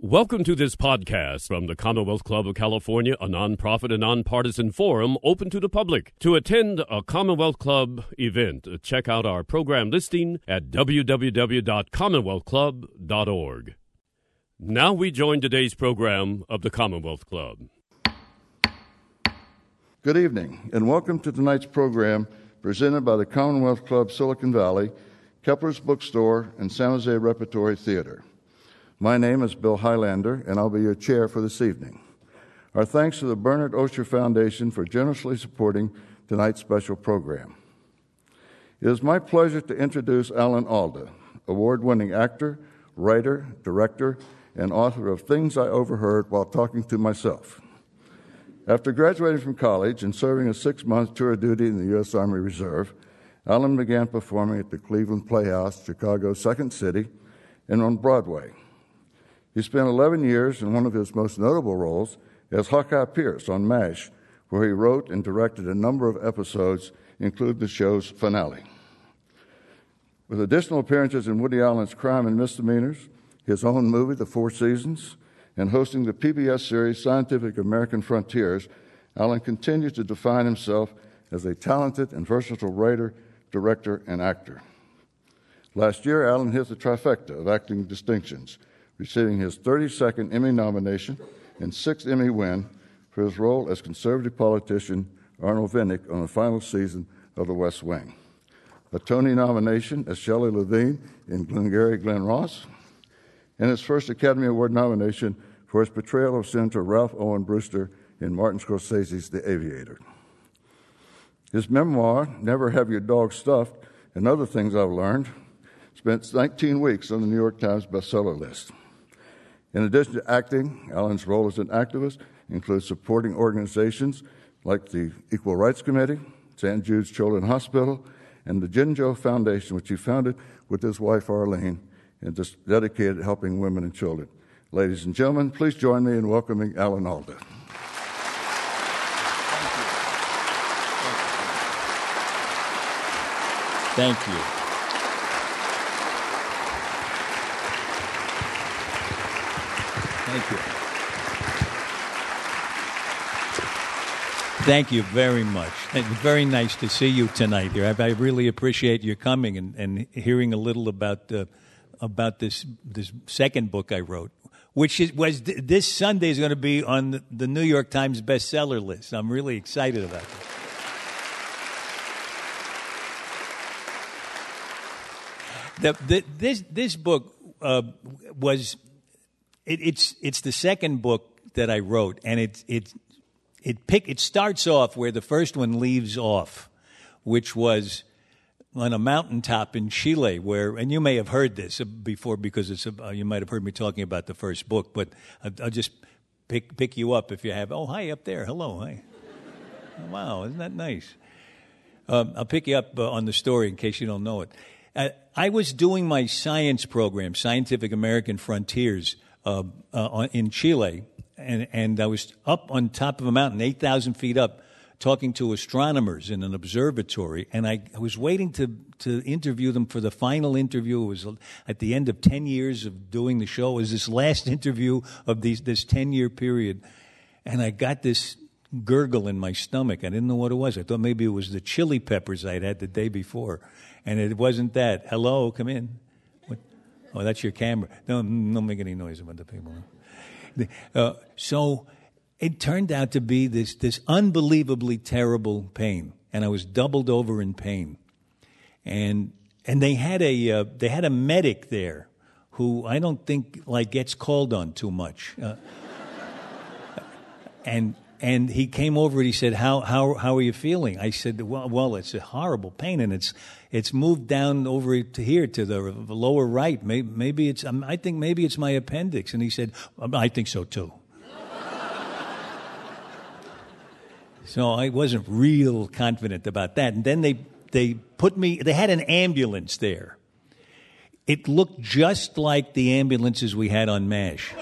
Welcome to this podcast from the Commonwealth Club of California, a nonprofit and nonpartisan forum open to the public. To attend a Commonwealth Club event, check out our program listing at www.commonwealthclub.org. Now we join today's program of the Commonwealth Club. Good evening, and welcome to tonight's program presented by the Commonwealth Club Silicon Valley, Kepler's Bookstore, and San Jose Repertory Theater. My name is Bill Highlander, and I'll be your chair for this evening. Our thanks to the Bernard Osher Foundation for generously supporting tonight's special program. It is my pleasure to introduce Alan Alda, award-winning actor, writer, director, and author of Things I Overheard While Talking to Myself. After graduating from college and serving a 6-month tour of duty in the U.S. Army Reserve, Alan began performing at the Cleveland Playhouse, Chicago's Second City, and on Broadway. He spent 11 years in one of his most notable roles as Hawkeye Pierce on MASH, where he wrote and directed a number of episodes, including the show's finale. With additional appearances in Woody Allen's Crime and Misdemeanors, his own movie, The Four Seasons, and hosting the PBS series Scientific American Frontiers, Allen continues to define himself as a talented and versatile writer, director, and actor. Last year, Allen hit the trifecta of acting distinctions, receiving his 32nd Emmy nomination and 6th Emmy win for his role as conservative politician Arnold Vinnick on the final season of The West Wing, a Tony nomination as Shelley Levine in Glengarry Glen Ross, and his first Academy Award nomination for his portrayal of Senator Ralph Owen Brewster in Martin Scorsese's The Aviator. His memoir, Never Have Your Dog Stuffed, and Other Things I've Learned, spent 19 weeks on the New York Times bestseller list. In addition to acting, Allen's role as an activist includes supporting organizations like the Equal Rights Committee, St. Jude's Children's Hospital, and the Jinjo Foundation, which he founded with his wife Arlene and is dedicated to helping women and children. Ladies and gentlemen, please join me in welcoming Alan Alda. Thank you. Thank you. Thank you very much. It's very nice to see you tonight here. I really appreciate your coming and hearing a little about this second book I wrote, which this Sunday is going to be on the New York Times bestseller list. I'm really excited about that. This book it's the second book that I wrote, and it starts off where the first one leaves off, which was on a mountaintop in Chile, and you may have heard this before because you might have heard me talking about the first book, but I'll just pick you up if you have. Oh, hi up there. Hello. Hi. Wow, isn't that nice? I'll pick you up on the story in case you don't know it. I was doing my science program, Scientific American Frontiers, in Chile, and I was up on top of a mountain, 8,000 feet up, talking to astronomers in an observatory, and I was waiting to interview them for the final interview. It was at the end of 10 years of doing the show. It was this last interview of this 10-year period, and I got this gurgle in my stomach. I didn't know what it was. I thought maybe it was the chili peppers I'd had the day before, and it wasn't that. Hello, come in. What? Oh, that's your camera. Don't make any noise about the people. So it turned out to be this unbelievably terrible pain, and I was doubled over in pain. And they had a medic there who I don't think gets called on too much. And he came over and he said, "How are you feeling?" I said, "Well, it's a horrible pain, and it's moved down over to here to the lower right. Maybe it's I think maybe it's my appendix." And he said, "I think so too." So I wasn't real confident about that. And then they had an ambulance there. It looked just like the ambulances we had on MASH.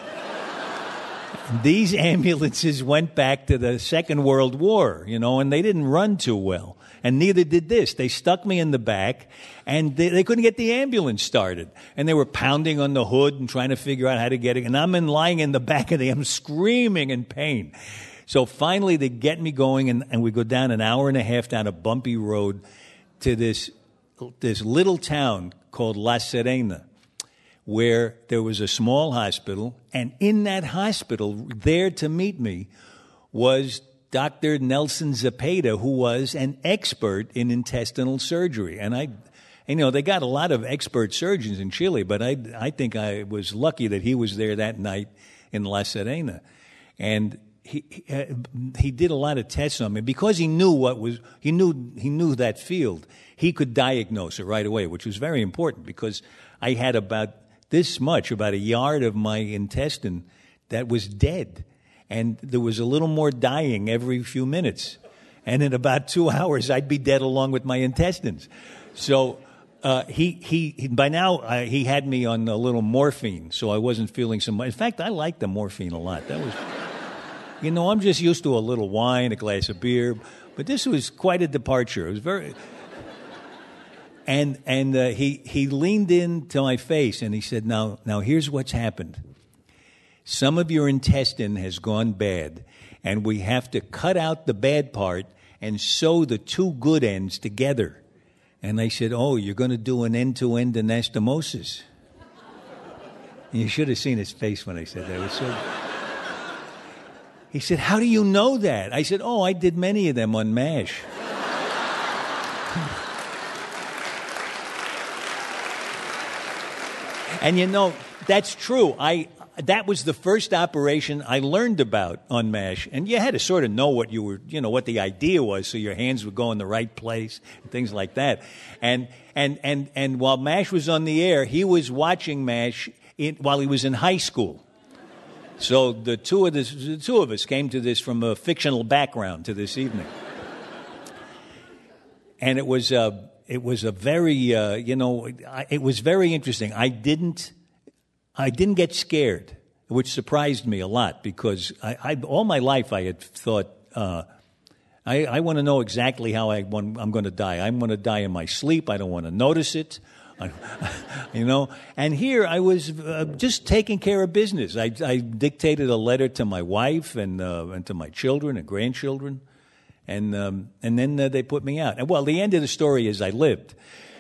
These ambulances went back to the Second World War, and they didn't run too well. and neither did this. They stuck me in the back, and they couldn't get the ambulance started. And they were pounding on the hood and trying to figure out how to get it. And I'm lying in the back of them screaming in pain. So finally they get me going, and we go down an hour and a half down a bumpy road to this little town called La Serena, where there was a small hospital, and in that hospital, there to meet me, was Dr. Nelson Zepeda, who was an expert in intestinal surgery. And they got a lot of expert surgeons in Chile, but I think I was lucky that he was there that night in La Serena. And he did a lot of tests on me because he knew he knew that field. He could diagnose it right away, which was very important because I had about a yard of my intestine that was dead. And there was a little more dying every few minutes. And in about 2 hours, I'd be dead along with my intestines. So he by now, he had me on a little morphine, so I wasn't feeling so much. In fact, I liked the morphine a lot. That was, I'm just used to a little wine, a glass of beer. But this was quite a departure. It was very... And he leaned into my face and he said, now here's what's happened. Some of your intestine has gone bad, and we have to cut out the bad part and sew the two good ends together. And I said, oh, you're going to do an end-to-end anastomosis. And you should have seen his face when I said that. It was so... He said, how do you know that? I said, I did many of them on MASH. And that's true. That was the first operation I learned about on MASH. And you had to sort of know what what the idea was, so your hands would go in the right place and things like that. And while MASH was on the air, he was watching MASH while he was in high school. So the two of us came to this from a fictional background to this evening. And it was a very, it was very interesting. I didn't get scared, which surprised me a lot because I all my life I had thought, I want to know exactly how I'm going to die. I'm going to die in my sleep. I don't want to notice it. And here I was just taking care of business. I dictated a letter to my wife and to my children and grandchildren. And then they put me out. And well, the end of the story is I lived.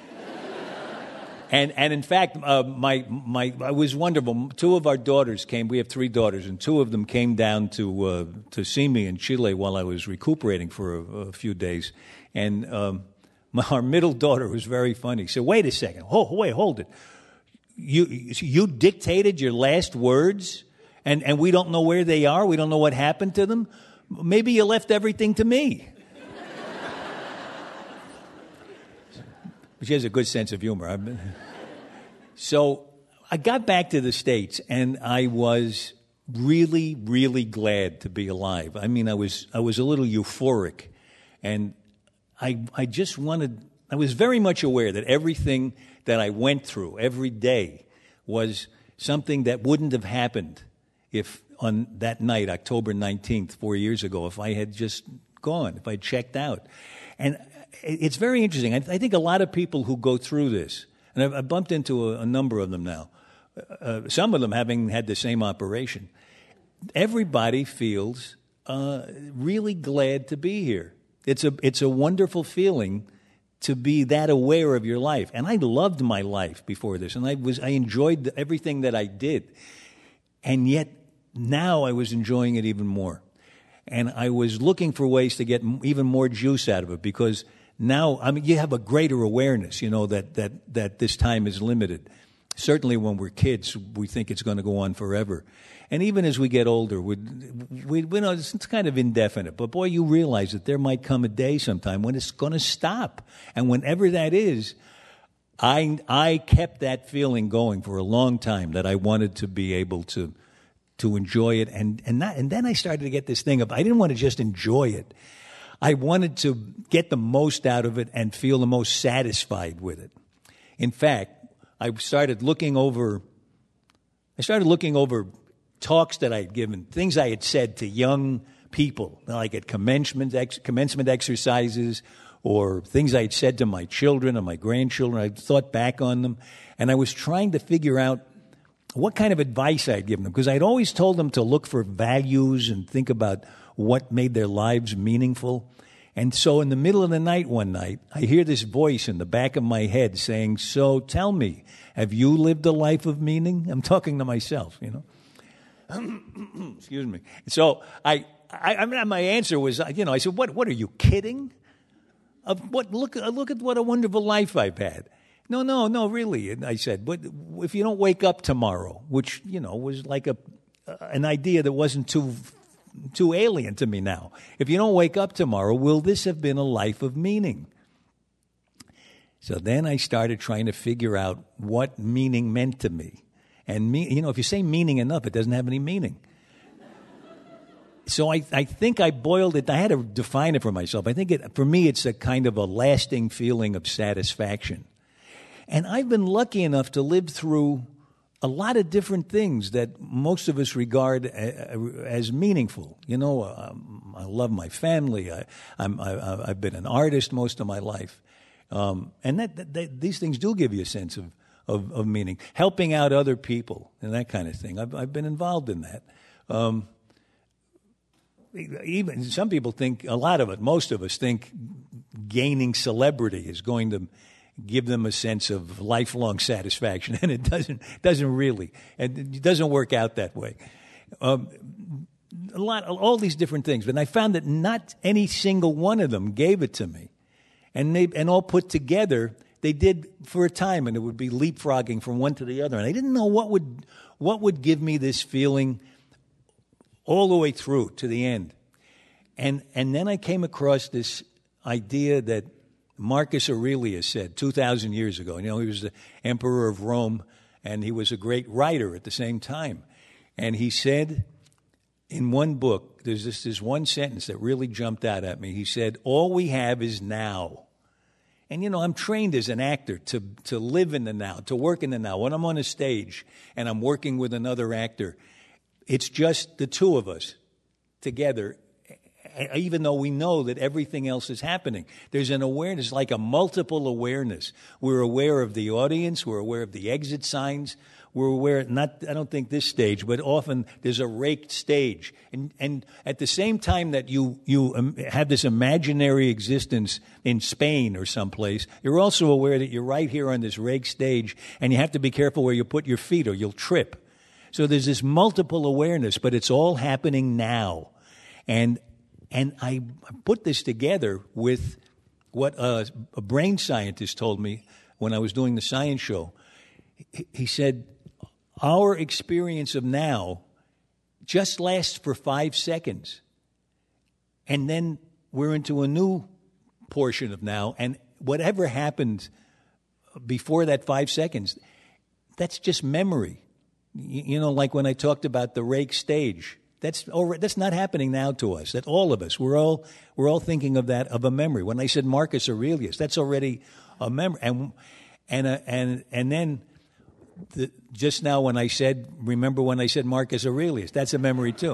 And in fact, I was wonderful. Two of our daughters came. We have 3 daughters, and 2 of them came down to see me in Chile while I was recuperating for a few days. And our middle daughter was very funny. She said, "Wait a second. Hold it. You dictated your last words, and we don't know where they are. We don't know what happened to them. Maybe you left everything to me." She has a good sense of humor. So I got back to the States, and I was really, really glad to be alive. I mean, I was a little euphoric, and I just wanted. I was very much aware that everything that I went through every day was something that wouldn't have happened if on that night, October 19th, 4 years ago, if I had just gone, if I checked out. And it's very interesting. I think a lot of people who go through this, and I've bumped into a number of them now, some of them having had the same operation, everybody feels really glad to be here. It's a wonderful feeling to be that aware of your life. And I loved my life before this, and I enjoyed everything that I did. And yet now I was enjoying it even more. And I was looking for ways to get even more juice out of it because now, I mean, you have a greater awareness, that this time is limited. Certainly when we're kids, we think it's going to go on forever. And even as we get older, we know it's kind of indefinite. But boy, you realize that there might come a day sometime when it's going to stop. And whenever that is, I kept that feeling going for a long time that I wanted to be able to enjoy it. And then I started to get this thing of I didn't want to just enjoy it. I wanted to get the most out of it and feel the most satisfied with it. In fact, I started looking over talks that I had given, things I had said to young people, like at commencement exercises or things I had said to my children and my grandchildren. I thought back on them, and I was trying to figure out what kind of advice I'd given them, because I'd always told them to look for values and think about what made their lives meaningful. And so in the middle of the night one night, I hear this voice in the back of my head saying, "So tell me, have you lived a life of meaning?" I'm talking to myself, you know. Excuse me. So I mean, my answer was, you know, I said, "What are you kidding? Look at what a wonderful life I've had." No, really. And I said, "But if you don't wake up tomorrow," which, you know, was like an idea that wasn't too alien to me now. "If you don't wake up tomorrow, will this have been a life of meaning?" So then I started trying to figure out what meaning meant to me. And, you know, if you say meaning enough, it doesn't have any meaning. So I think I boiled it. I had to define it for myself. I think for me, it's a kind of a lasting feeling of satisfaction. And I've been lucky enough to live through a lot of different things that most of us regard as meaningful. You know, I love my family. I've been an artist most of my life. And these things do give you a sense of meaning. Helping out other people and that kind of thing. I've been involved in that. Even some people think, most of us think gaining celebrity is going to give them a sense of lifelong satisfaction, and it doesn't really. It doesn't work out that way. All these different things, but I found that not any single one of them gave it to me, and all put together, they did for a time, and it would be leapfrogging from one to the other, and I didn't know what would give me this feeling all the way through to the end, and then I came across this idea that Marcus Aurelius said 2,000 years ago. You know, he was the emperor of Rome, and he was a great writer at the same time. And he said in one book, there's this one sentence that really jumped out at me. He said, "All we have is now." And, you know, I'm trained as an actor to live in the now, to work in the now. When I'm on a stage and I'm working with another actor, it's just the two of us together, even though we know that everything else is happening. There's an awareness, like a multiple awareness. We're aware of the audience. We're aware of the exit signs. We're aware, I don't think this stage, but often there's a raked stage. And at the same time that you have this imaginary existence in Spain or someplace, you're also aware that you're right here on this raked stage, and you have to be careful where you put your feet or you'll trip. So there's this multiple awareness, but it's all happening now. And I put this together with what a brain scientist told me when I was doing the science show. He said, our experience of now just lasts for 5 seconds. And then we're into a new portion of now. And whatever happened before that 5 seconds, that's just memory. You know, like when I talked about the rake stage. That's not happening now to us. That all of us, we're all thinking of that, of a memory. When I said Marcus Aurelius, that's already a memory. And then just now when I said, remember when I said Marcus Aurelius, that's a memory too.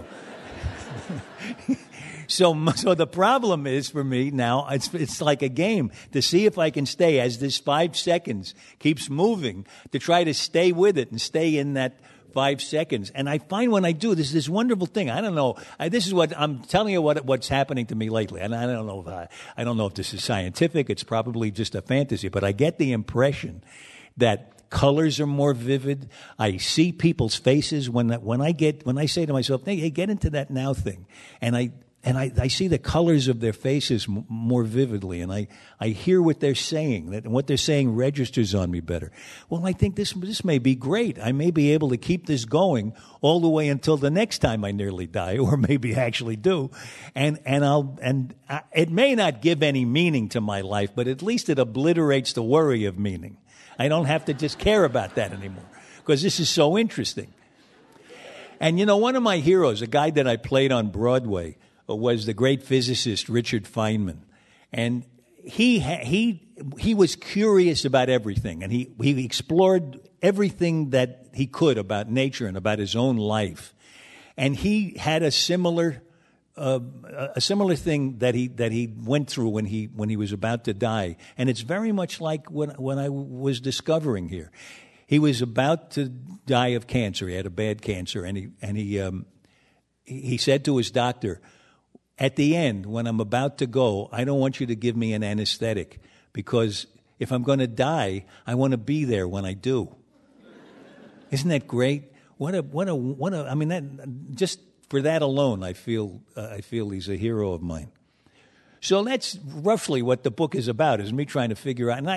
So the problem is for me now, it's like a game to see if I can stay as this 5 seconds keeps moving, to try to stay with it and stay in that 5 seconds. And I find when I do, this is this wonderful thing. I don't know. This is what I'm telling you what's happening to me lately. And I don't know if this is scientific. It's probably just a fantasy. But I get the impression that colors are more vivid. I see people's faces when I say to myself, "Hey, get into that now thing," and I see the colors of their faces more vividly, and I hear what they're saying, and what they're saying registers on me better. Well, I think this may be great. I may be able to keep this going all the way until the next time I nearly die, or maybe actually do, and it may not give any meaning to my life, but at least it obliterates the worry of meaning. I don't have to just care about that anymore, because this is so interesting. And, you know, one of my heroes, a guy that I played on Broadway, was the great physicist Richard Feynman. And he was curious about everything, and he explored everything that he could about nature and about his own life. And he had a similar a similar thing that he went through when he was about to die, and it's very much like when I was discovering here. He was about to die of cancer. He had a bad cancer, and he said to his doctor, "At the end, when I'm about to go, I don't want you to give me an anesthetic, because if I'm going to die, I want to be there when I do." Isn't that great? What a! I mean, that just for that alone, I feel he's a hero of mine. So that's roughly what the book is about: is me trying to figure out.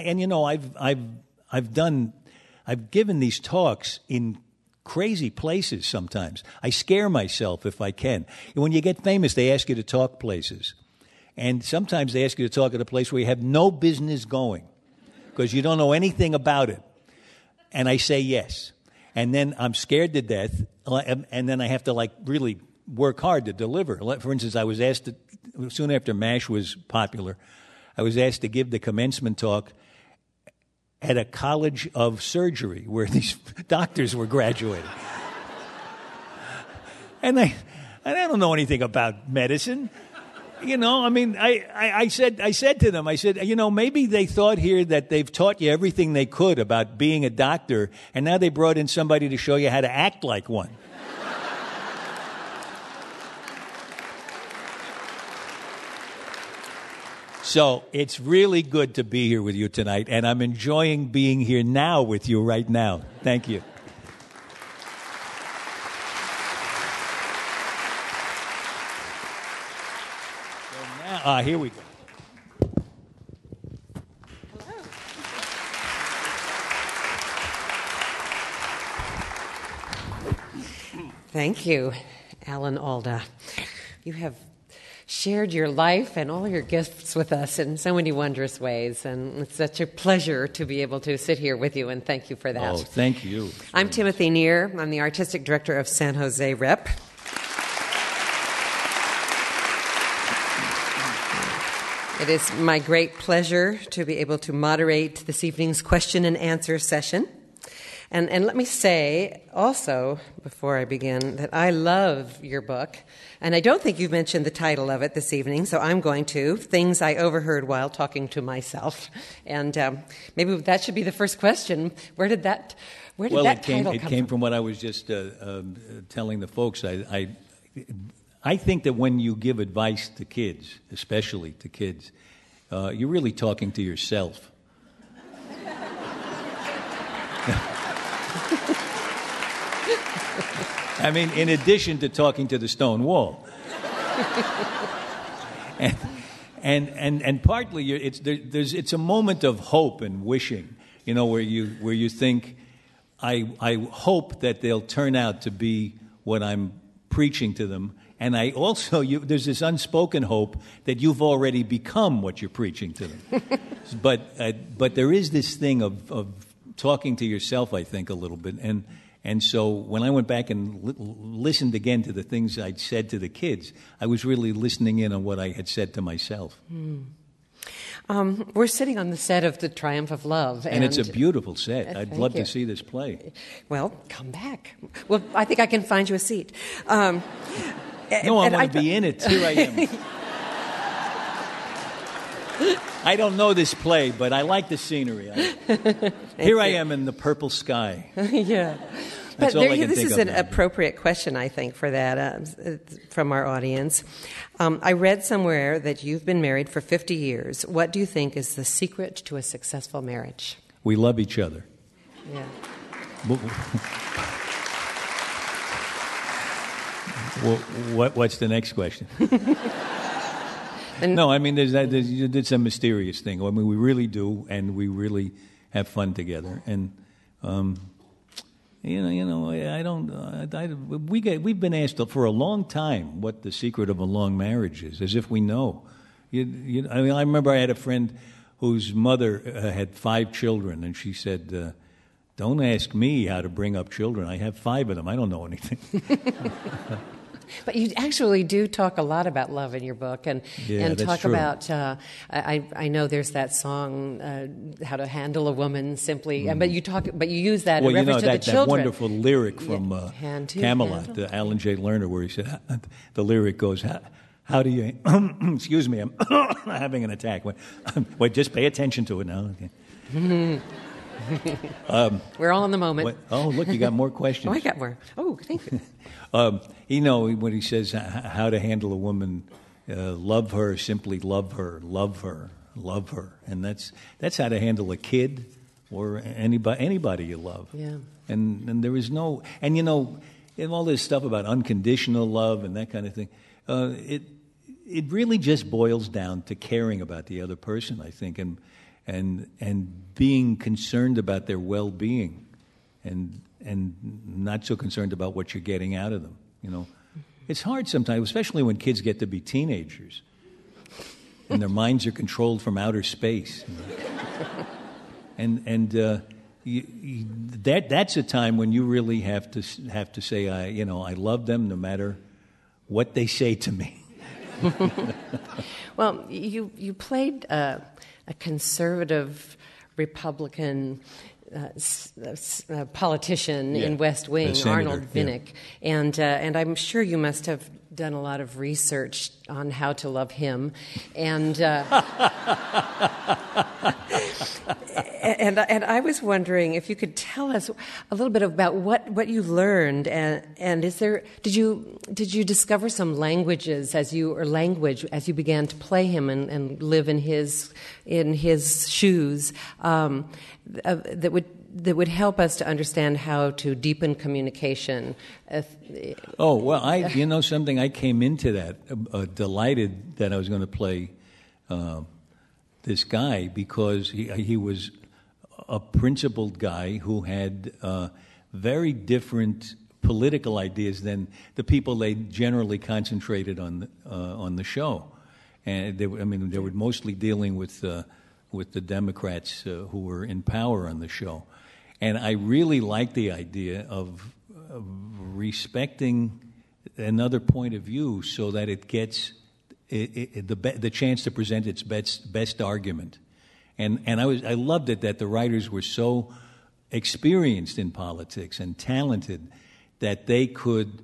I've given these talks in crazy places sometimes. I scare myself if I can. When you get famous, they ask you to talk places. And sometimes they ask you to talk at a place where you have no business going because you don't know anything about it. And I say yes. And then I'm scared to death, and then I have to really work hard to deliver. For instance, I was asked soon after MASH was popular, I was asked to give the commencement talk at a college of surgery where these doctors were graduating. And I don't know anything about medicine. I said to them, maybe they thought here that they've taught you everything they could about being a doctor, and now they brought in somebody to show you how to act like one. So it's really good to be here with you tonight, and I'm enjoying being here now with you right now. Thank you. Here we go. Thank you, Alan Alda. You have shared your life and all your gifts with us in so many wondrous ways, and it's such a pleasure to be able to sit here with you, and thank you for that. Oh, thank you. I'm Timothy Neer. I'm the Artistic Director of San Jose Rep. It is my great pleasure to be able to moderate this evening's question and answer session. And let me say also, before I begin, that I love your book. And I don't think you've mentioned the title of it this evening, so I'm going to. Things I Overheard While Talking to Myself. And maybe that should be the first question. Where did that title come from? It came from what I was just telling the folks. I think that when you give advice to kids, especially to kids, you're really talking to yourself. I mean, in addition to talking to the stone wall. and partly it's a moment of hope and wishing, where you think, I hope that they'll turn out to be what I'm preaching to them. And I also, there's this unspoken hope that you've already become what you're preaching to them. But there is this thing of talking to yourself, I think, a little bit. And so when I went back and listened again to the things I'd said to the kids, I was really listening in on what I had said to myself. We're sitting on the set of The Triumph of Love. And it's a beautiful set. I'd love to see this play. Well, come back. Well, I think I can find you a seat. No, I want to be in it. Here I am. I don't know this play, but I like the scenery. Here I am in the purple sky. Yeah. That's all I can this think is of an now. appropriate question, I think, for that from our audience. I read somewhere that you've been married for 50 years. What do you think is the secret to a successful marriage? We love each other. Yeah. Well, what's the next question? No, I mean, it's a mysterious thing. I mean, we really do, and we really have fun together. And I don't. We've been asked for a long time what the secret of a long marriage is, as if we know. I remember I had a friend whose mother had 5 children, and she said, "Don't ask me how to bring up children. I have 5 of them. I don't know anything." But you actually do talk a lot about love in your book, and talk true. About. I know there's that song, "How to Handle a Woman Simply," but you use that in reference to the children. That wonderful lyric from Hand to Camelot, handle. Alan J. Lerner, where he said, the lyric goes, how do you, excuse me, I'm having an attack. Wait, just pay attention to it now. Okay. We're all in the moment. Oh, look, you got more questions. Oh, I got more. Oh, thank you. When he says how to handle a woman, love her, simply love her, love her, love her. And that's how to handle a kid or anybody you love. Yeah. And there is no, and in all this stuff about unconditional love and that kind of thing, it really just boils down to caring about the other person, I think, and being concerned about their well-being, and not so concerned about what you're getting out of them. It's hard sometimes, especially when kids get to be teenagers, and their minds are controlled from outer space. That's a time when you really have to say, I love them no matter what they say to me. Well, you played a conservative Republican politician in West Wing, Arnold Vinnick, and I'm sure you must have done a lot of research on how to love him, and and I was wondering if you could tell us a little bit about what you learned, and did you discover some language as you began to play him and live in his shoes that would help us to understand how to deepen communication. Oh, well, something, I came into that delighted that I was going to play this guy, because he was a principled guy who had very different political ideas than the people they generally concentrated on the show. And they were mostly dealing with the Democrats who were in power on the show. And I really like the idea of respecting another point of view so that it gets the chance to present its best argument. And I loved it that the writers were so experienced in politics and talented that they could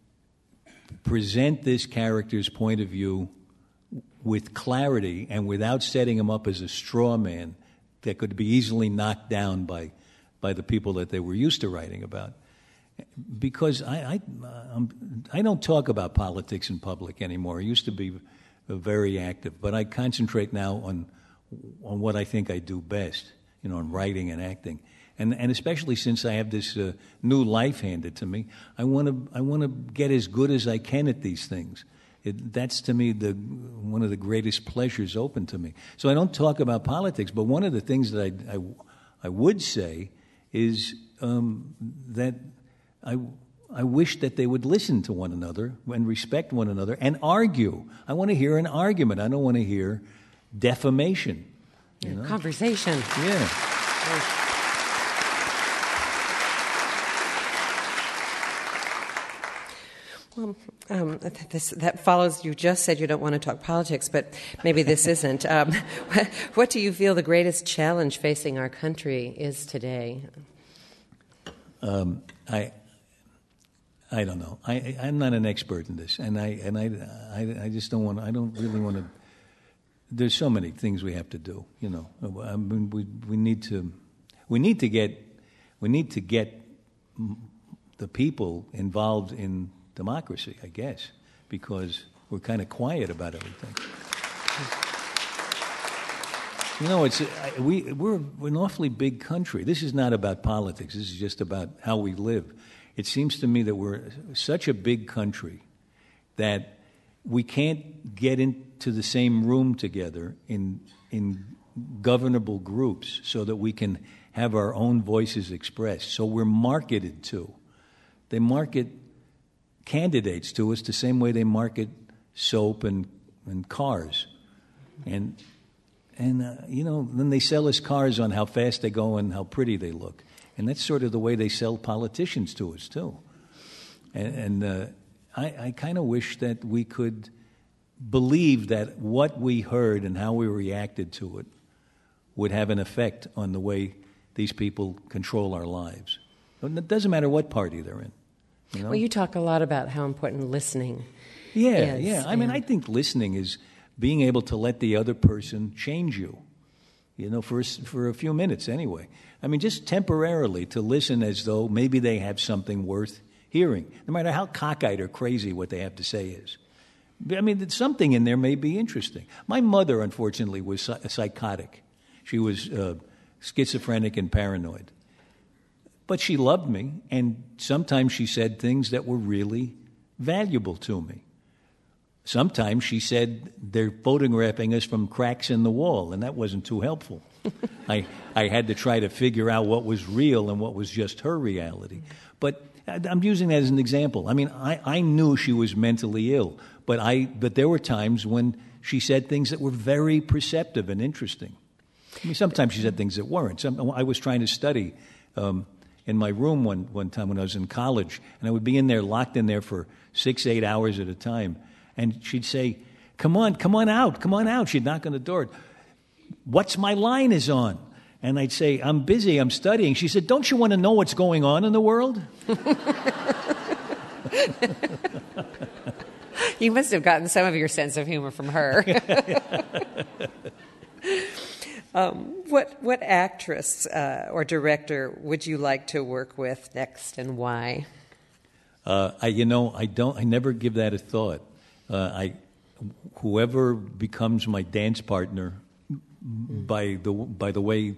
present this character's point of view with clarity and without setting him up as a straw man that could be easily knocked down by the people that they were used to writing about. Because I don't talk about politics in public anymore. I used to be very active, but I concentrate now on what I think I do best, on writing and acting. And especially since I have this new life handed to me, I want to get as good as I can at these things. That's to me one of the greatest pleasures open to me. So I don't talk about politics, but one of the things that I would say is that I wish that they would listen to one another and respect one another and argue. I want to hear an argument. I don't want to hear defamation. Conversation. Yeah. Well, that follows. You just said you don't want to talk politics, but maybe this isn't. What do you feel the greatest challenge facing our country is today? I don't know. I'm not an expert in this, and I just don't want. I don't really want to. There's so many things we have to do. I mean, we need to get the people involved in democracy, I guess, because we're kind of quiet about everything. We're an awfully big country. This is not about politics. This is just about how we live. It seems to me that we're such a big country that we can't get into the same room together in governable groups so that we can have our own voices expressed. So we're marketed to. They market candidates to us the same way they market soap and cars. And then they sell us cars on how fast they go and how pretty they look. And that's sort of the way they sell politicians to us, too. And I kind of wish that we could believe that what we heard and how we reacted to it would have an effect on the way these people control our lives. It doesn't matter what party they're in. Well, you talk a lot about how important listening Yeah. I mean, I think listening is being able to let the other person change you, for a few minutes anyway. I mean, just temporarily to listen as though maybe they have something worth hearing, no matter how cockeyed or crazy what they have to say is. I mean, something in there may be interesting. My mother, unfortunately, was psychotic. She was schizophrenic and paranoid. But she loved me, and sometimes she said things that were really valuable to me. Sometimes she said they're photographing us from cracks in the wall, and that wasn't too helpful. I had to try to figure out what was real and what was just her reality. But I'm using that as an example. I mean, I knew she was mentally ill, but there were times when she said things that were very perceptive and interesting. I mean, sometimes she said things that weren't. I was trying to study in my room one time when I was in college, and I would be in there, locked in there for 6-8 hours at a time. And she'd say, come on out. She'd knock on the door. What's my line is on? And I'd say, I'm busy, I'm studying. She said, don't you want to know what's going on in the world? You must have gotten some of your sense of humor from her. What actress or director would you like to work with next, and why? I never give that a thought. Whoever becomes my dance partner, by the way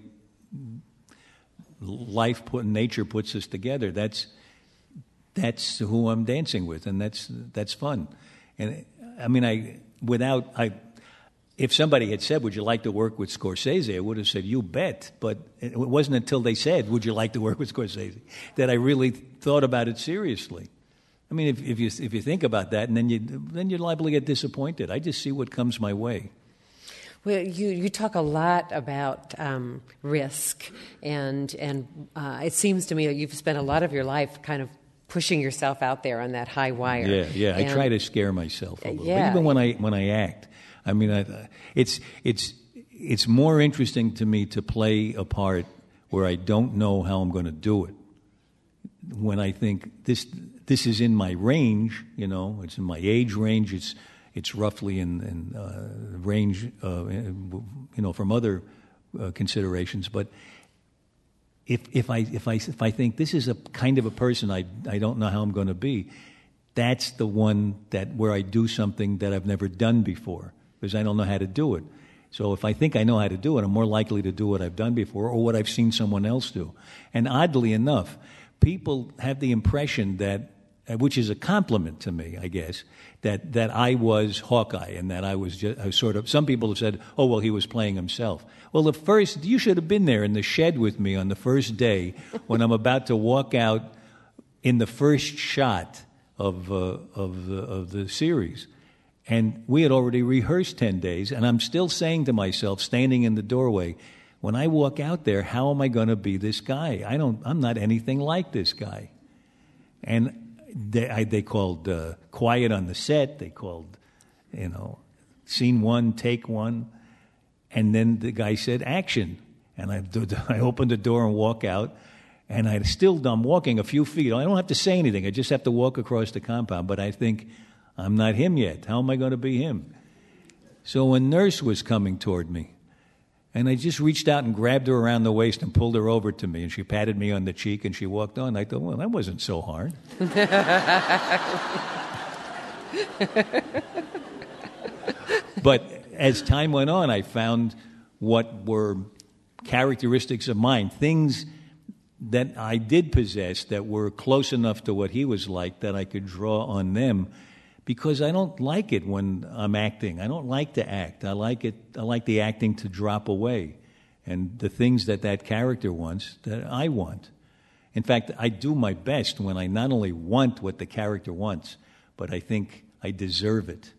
nature puts us together, that's who I'm dancing with, and that's fun. And I mean, if somebody had said, would you like to work with Scorsese, I would have said, you bet. But it wasn't until they said, would you like to work with Scorsese, that I really thought about it seriously. I mean, if you think about that, and then you're liable to get disappointed. I just see what comes my way. Well, you talk a lot about risk, and it seems to me that you've spent a lot of your life kind of pushing yourself out there on that high wire. Yeah. I try to scare myself a little bit, even when I act. I mean, it's more interesting to me to play a part where I don't know how I'm going to do it. When I think this is in my range, it's in my age range. It's roughly in range, from other considerations. But if I think this is a kind of a person I don't know how I'm going to be, that's the one where I do something that I've never done before, because I don't know how to do it. So if I think I know how to do it, I'm more likely to do what I've done before or what I've seen someone else do. And oddly enough, people have the impression that, which is a compliment to me, I guess, that I was Hawkeye and that I was just sort of. Some people have said, "Oh, well, he was playing himself." Well, you should have been there in the shed with me on the first day when I'm about to walk out in the first shot of the series, and we had already rehearsed 10 days, and I'm still saying to myself, standing in the doorway, when I walk out there, how am I going to be this guy? I'm not anything like this guy. And they called quiet on the set. They called, scene one, take one. And then the guy said, action. And I opened the door and walk out. And I'm walking a few feet. I don't have to say anything. I just have to walk across the compound. But I think, I'm not him yet. How am I going to be him? So a nurse was coming toward me. And I just reached out and grabbed her around the waist and pulled her over to me. And she patted me on the cheek and she walked on. I thought, well, that wasn't so hard. But as time went on, I found what were characteristics of mine, things that I did possess that were close enough to what he was like that I could draw on them. Because I don't like it when I'm acting. I don't like to act. I like the acting to drop away. And the things that character wants, that I want. In fact, I do my best when I not only want what the character wants, but I think I deserve it.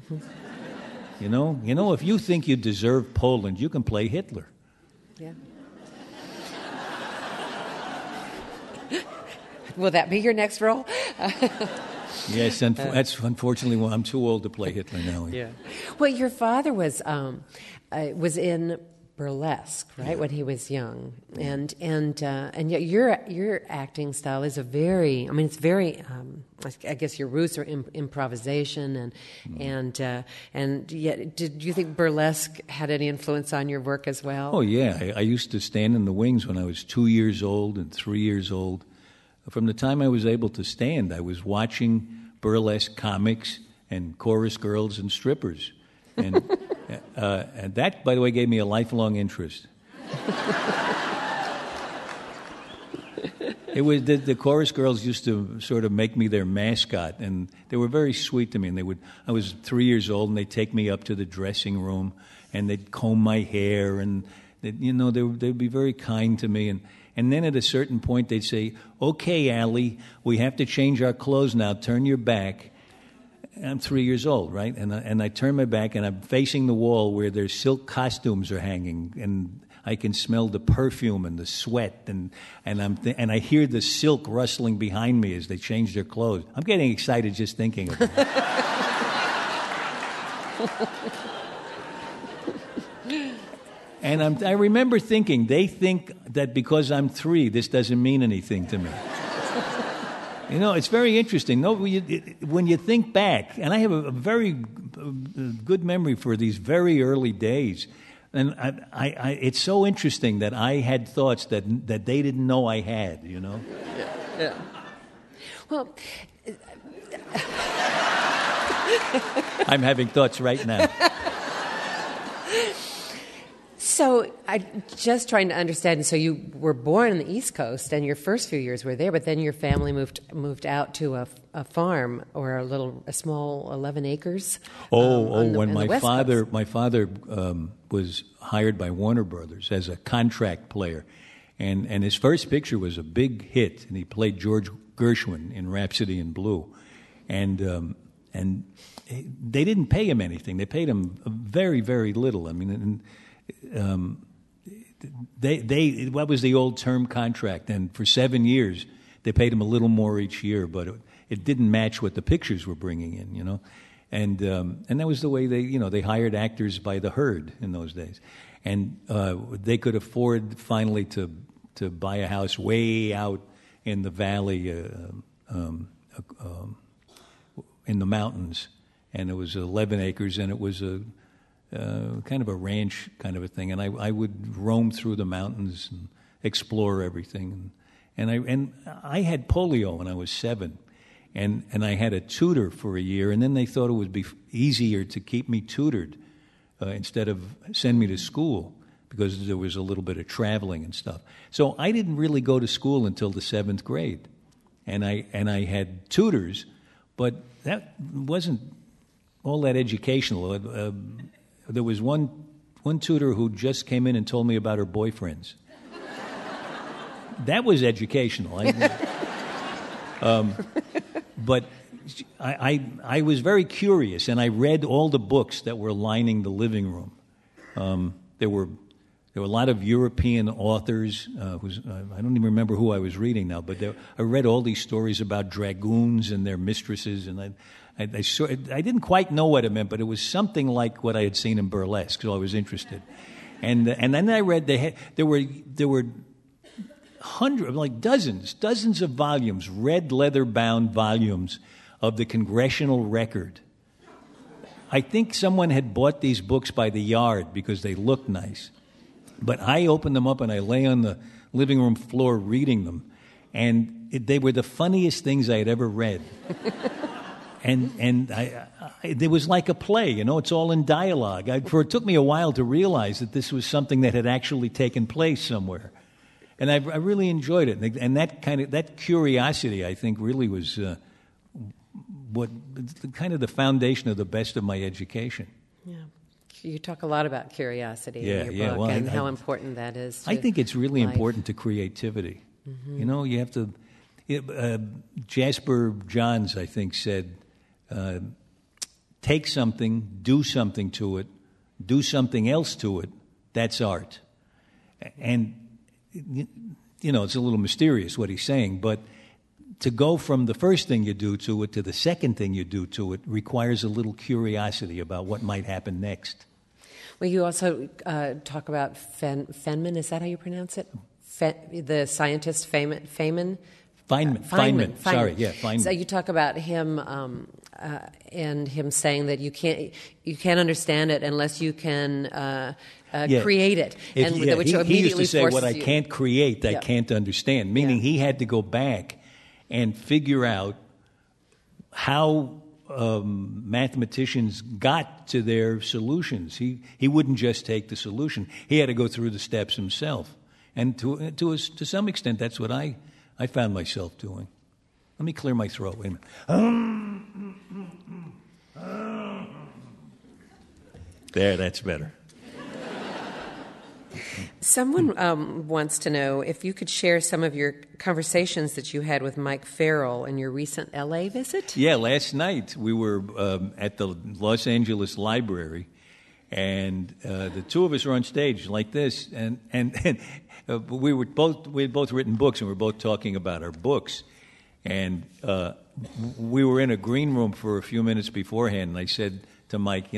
If you think you deserve Poland, you can play Hitler. Yeah. Will that be your next role? Yes, that's unfortunately I'm too old to play Hitler now. Yeah. Well, your father was in burlesque, right? When he was young, and yet your acting style is it's very. I guess your roots are improvisation, and yet, did you think burlesque had any influence on your work as well? Oh yeah, I used to stand in the wings when I was 2 years old and 3 years old. From the time I was able to stand, I was watching burlesque comics and chorus girls and strippers. And that, by the way, gave me a lifelong interest. It was the chorus girls used to sort of make me their mascot, and they were very sweet to me. And I was 3 years old, and they'd take me up to the dressing room, and they'd comb my hair, and they'd be very kind to me. And then at a certain point, they'd say, "Okay, Allie, we have to change our clothes now. Turn your back." I'm 3 years old, right? And I turn my back, and I'm facing the wall where their silk costumes are hanging, and I can smell the perfume and the sweat, and I hear the silk rustling behind me as they change their clothes. I'm getting excited just thinking about it. And I remember thinking, they think that because I'm 3, this doesn't mean anything to me. It's very interesting. No, when you think back, and I have a very good memory for these very early days, and it's so interesting that I had thoughts that they didn't know I had. Yeah. Well, I'm having thoughts right now. So I'm just trying to understand. So you were born on the East Coast, and your first few years were there, but then your family moved out to a farm or a small 11 acres. When my father was hired by Warner Brothers as a contract player, and his first picture was a big hit, and he played George Gershwin in Rhapsody in Blue, and they didn't pay him anything. They paid him very, very little. I mean. What was the old term contract? And for 7 years, they paid him a little more each year, but it didn't match what the pictures were bringing in, And that was the way they hired actors by the herd in those days, and they could afford finally to buy a house way out in the valley, in the mountains, and it was 11 acres, and it was kind of a ranch kind of a thing, and I would roam through the mountains and explore everything, and I had polio when I was 7, and I had a tutor for a year, and then they thought it would be easier to keep me tutored instead of send me to school because there was a little bit of traveling and stuff. So I didn't really go to school until the 7th grade, and I had tutors, but that wasn't all that educational. There was one tutor who just came in and told me about her boyfriends. That was educational. But I was very curious, and I read all the books that were lining the living room. There were a lot of European authors. I don't even remember who I was reading now, but I read all these stories about dragoons and their mistresses, and I didn't quite know what it meant, but it was something like what I had seen in burlesque, so I was interested. And then I read there were hundreds, like dozens of volumes, red leather-bound volumes of the Congressional Record. I think someone had bought these books by the yard because they looked nice. But I opened them up and I lay on the living room floor reading them, and they were the funniest things I had ever read. And it was like a play, it's all in dialogue. It took me a while to realize that this was something that had actually taken place somewhere, and I really enjoyed it. And that curiosity, I think, really was kind of the foundation of the best of my education. Yeah, you talk a lot about curiosity in your book, well, and how important that is. I think it's really important to creativity. Mm-hmm. You have to. Jasper Johns, I think, said. Take something, do something to it, do something else to it, that's art. And, it's a little mysterious what he's saying, but to go from the first thing you do to it to the second thing you do to it requires a little curiosity about what might happen next. Well, you also talk about Feynman. Is that how you pronounce it? The scientist Feynman. Feynman. Sorry, yeah, Feynman. So you talk about him and him saying that you can't understand it unless you can create it. Which he used to say, "What I can't create, I can't understand." Meaning, he had to go back and figure out how mathematicians got to their solutions. He wouldn't just take the solution; he had to go through the steps himself. And to some extent, that's what I found myself doing. Let me clear my throat. Wait a minute. There, that's better. Someone wants to know if you could share some of your conversations that you had with Mike Farrell in your recent L.A. visit. Yeah, last night we were at the Los Angeles Library, and the two of us were on stage like this, and we had both written books, and we were both talking about our books, and we were in a green room for a few minutes beforehand, and I said to Mike,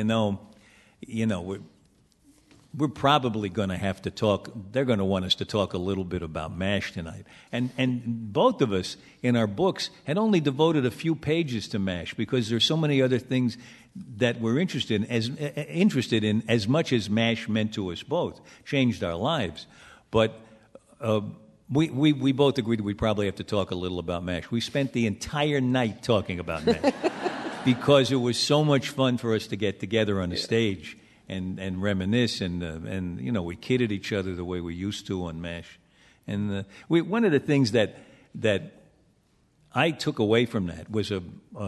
we're probably going to have to talk. They're going to want us to talk a little bit about MASH tonight. And both of us in our books had only devoted a few pages to MASH because there's so many other things that we're interested in as much as MASH meant to us both, changed our lives. But we both agreed we probably have to talk a little about MASH. We spent the entire night talking about MASH because it was so much fun for us to get together on the stage and reminisce, and we kidded each other the way we used to on MASH. And one of the things that I took away from that was a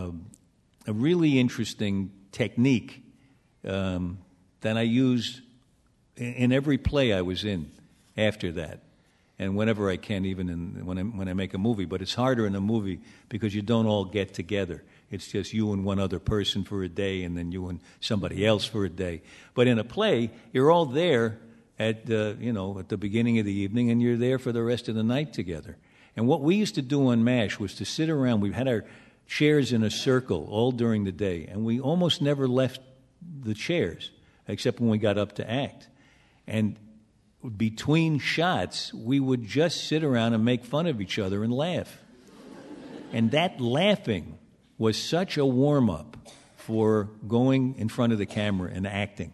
really interesting technique that I used in every play I was in after that, and whenever I can, even when I make a movie. But it's harder in a movie because you don't all get together. It's just you and one other person for a day, and then you and somebody else for a day. But in a play, you're all there at the beginning of the evening, and you're there for the rest of the night together. And what we used to do on MASH was to sit around. We had our chairs in a circle all during the day, and we almost never left the chairs, except when we got up to act. And between shots, we would just sit around and make fun of each other and laugh. And that laughing was such a warm-up for going in front of the camera and acting.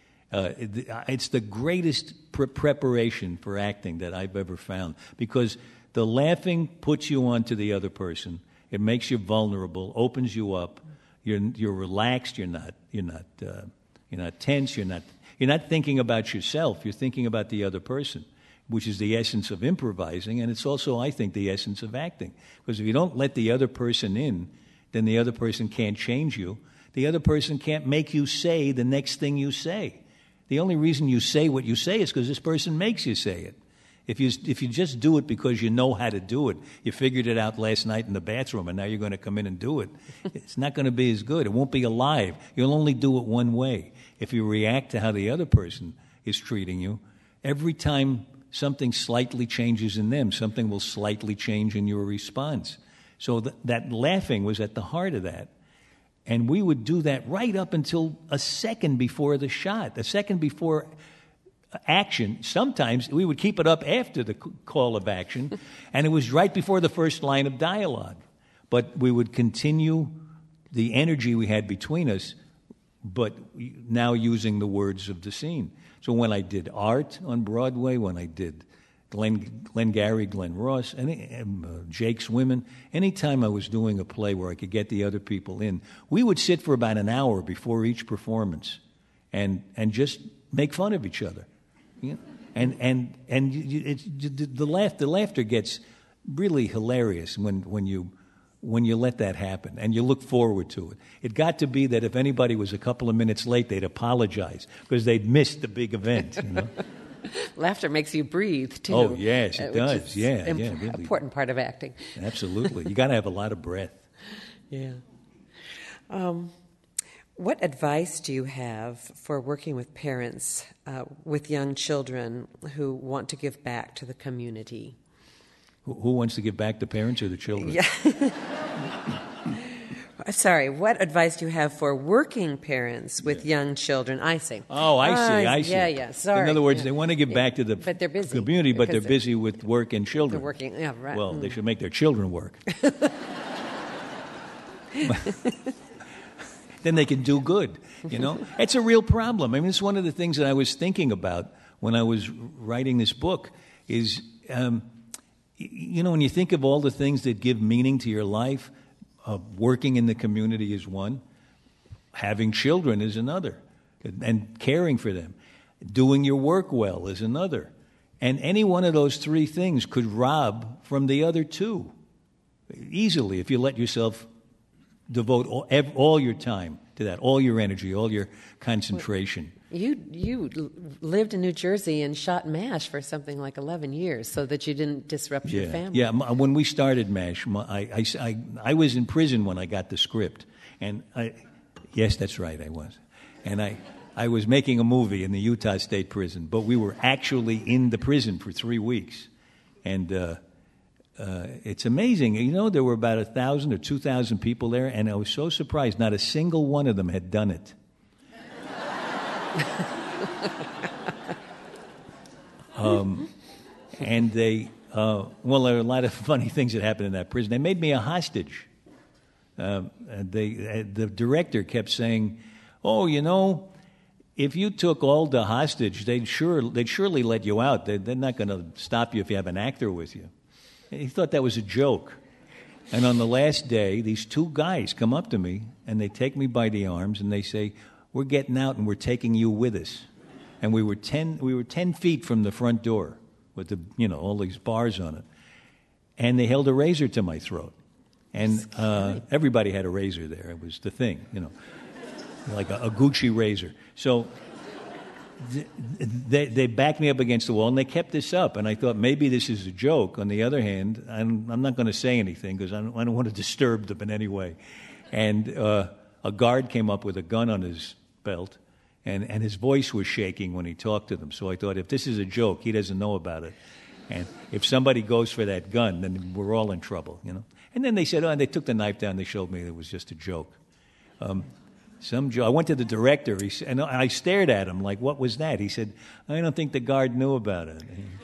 It's the greatest preparation for acting that I've ever found, because the laughing puts you onto the other person. It makes you vulnerable, opens you up. You're relaxed. You're not tense. You're not thinking about yourself. You're thinking about the other person, which is the essence of improvising, and it's also, I think, the essence of acting. Because if you don't let the other person in, then the other person can't change you. The other person can't make you say the next thing you say. The only reason you say what you say is because this person makes you say it. If you just do it because you know how to do it, you figured it out last night in the bathroom, and now you're going to come in and do it, it's not going to be as good. It won't be alive. You'll only do it one way. If you react to how the other person is treating you, every time something slightly changes in them, something will slightly change in your response. So that laughing was at the heart of that. And we would do that right up until a second before the shot, a second before action. Sometimes we would keep it up after the call of action, and it was right before the first line of dialogue. But we would continue the energy we had between us, but now using the words of the scene. So when I did Art on Broadway, when I did Glengarry, Glen Ross, Jake's Women, anytime I was doing a play where I could get the other people in, we would sit for about an hour before each performance and just make fun of each other. You know? And the laughter gets really hilarious when you let that happen, and you look forward to it. It got to be that if anybody was a couple of minutes late, they'd apologize because they'd missed the big event, you know? Laughter makes you breathe, too. Oh, yes, it does. Really. Important part of acting. Absolutely. You got to have a lot of breath. Yeah. What advice do you have for working with parents with young children who want to give back to the community? Who wants to give back, the parents or the children? Yeah. Sorry, what advice do you have for working parents with young children? I see. Oh, I see. Yeah, sorry. In other words, they want to give back to the but they're busy community, but they're busy with work and children. They're working, yeah, right. Well, they should make their children work. Then they can do good, you know? It's a real problem. I mean, it's one of the things that I was thinking about when I was writing this book is, you know, when you think of all the things that give meaning to your life, working in the community is one, having children is another, and caring for them. Doing your work well is another. And any one of those three things could rob from the other two easily if you let yourself devote all your time to that, all your energy, all your concentration. You lived in New Jersey and shot MASH for something like 11 years so that you didn't disrupt your family. Yeah, when we started MASH, I was in prison when I got the script. And yes, that's right, I was. And I was making a movie in the Utah State Prison, but we were actually in the prison for 3 weeks. And it's amazing. You know, there were about 1,000 or 2,000 people there, and I was so surprised not a single one of them had done it. And they, well, there were a lot of funny things that happened in that prison. They made me a hostage. The director kept saying, "Oh, you know, if you took Alda hostage, they'd surely let you out. They're not going to stop you if you have an actor with you." He thought that was a joke. And on the last day, these two guys come up to me, and they take me by the arms, and they say, "We're getting out, and we're taking you with us." And we were 10 feet from the front door with all these bars on it. And they held a razor to my throat. And everybody had a razor there. It was the thing, like a Gucci razor. So they backed me up against the wall, and they kept this up. And I thought, maybe this is a joke. On the other hand, I'm not going to say anything because I don't want to disturb them in any way. And a guard came up with a gun on his belt, and his voice was shaking when he talked to them. So I thought, if this is a joke, he doesn't know about it. And if somebody goes for that gun, then we're all in trouble, And then they said, and they took the knife down. They showed me it was just a joke. I went to the director, and I stared at him like, "What was that?" He said, "I don't think the guard knew about it."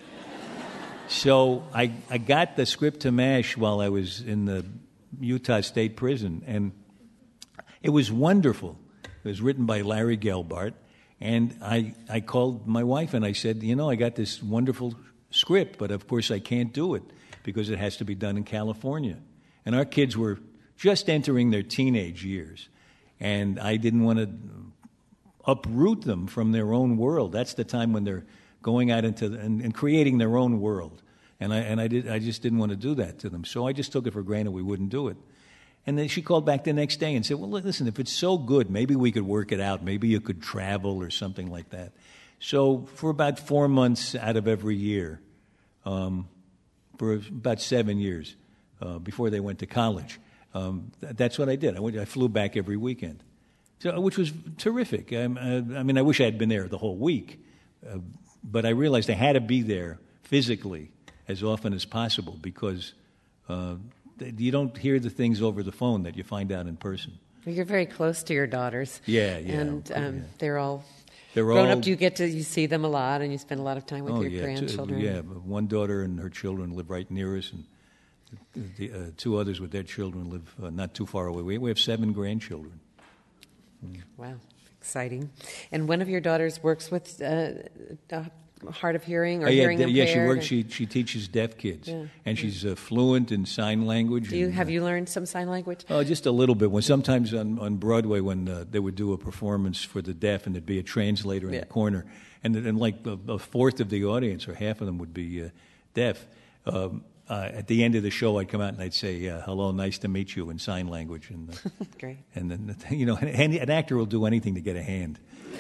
So I got the script to MASH while I was in the Utah State Prison, and it was wonderful. It was written by Larry Gelbart, and I called my wife and I said, I got this wonderful script, but of course I can't do it because it has to be done in California. And our kids were just entering their teenage years. And I didn't want to uproot them from their own world. That's the time when they're going out into and creating their own world. And I just didn't want to do that to them. So I just took it for granted we wouldn't do it. And then she called back the next day and said, "Well, listen, if it's so good, maybe we could work it out. Maybe you could travel or something like that." So for about 4 months out of every year, for about 7 years before they went to college, that's what I did. I flew back every weekend, which was terrific. I mean, I wish I had been there the whole week, but I realized I had to be there physically as often as possible because you don't hear the things over the phone that you find out in person. Well, you're very close to your daughters. Yeah. And they're all grown up. You see them a lot, and you spend a lot of time with your grandchildren. One daughter and her children live right near us, and the two others with their children live not too far away. We have 7 grandchildren. Wow, exciting. And one of your daughters works with hard of hearing or hearing impaired? Yeah, she works. She teaches deaf kids, and she's fluent in sign language. Have you learned some sign language? Just a little bit. Sometimes on Broadway, when they would do a performance for the deaf, and there'd be a translator in the corner, and like a fourth of the audience or half of them would be deaf. At the end of the show, I'd come out and I'd say, "Hello, nice to meet you" in sign language, and great. And then an actor will do anything to get a hand.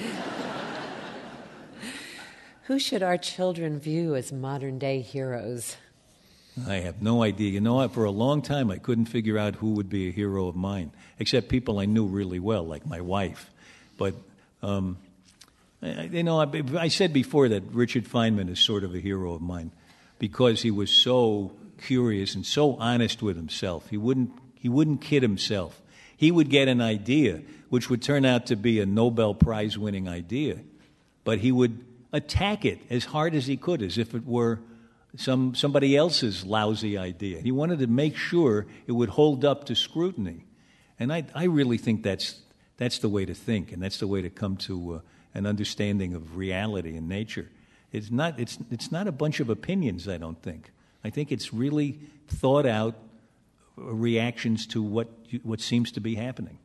Who should our children view as modern-day heroes? I have no idea. For a long time, I couldn't figure out who would be a hero of mine, except people I knew really well, like my wife. But, I said before that Richard Feynman is sort of a hero of mine because he was so curious and so honest with himself. He wouldn't kid himself. He would get an idea, which would turn out to be a Nobel Prize-winning idea, but he would attack it as hard as he could, as if it were somebody else's lousy idea. He wanted to make sure it would hold up to scrutiny. And I really think that's the way to think, and that's the way to come to an understanding of reality and nature. It's not a bunch of opinions, I don't think. I think it's really thought out reactions to what seems to be happening.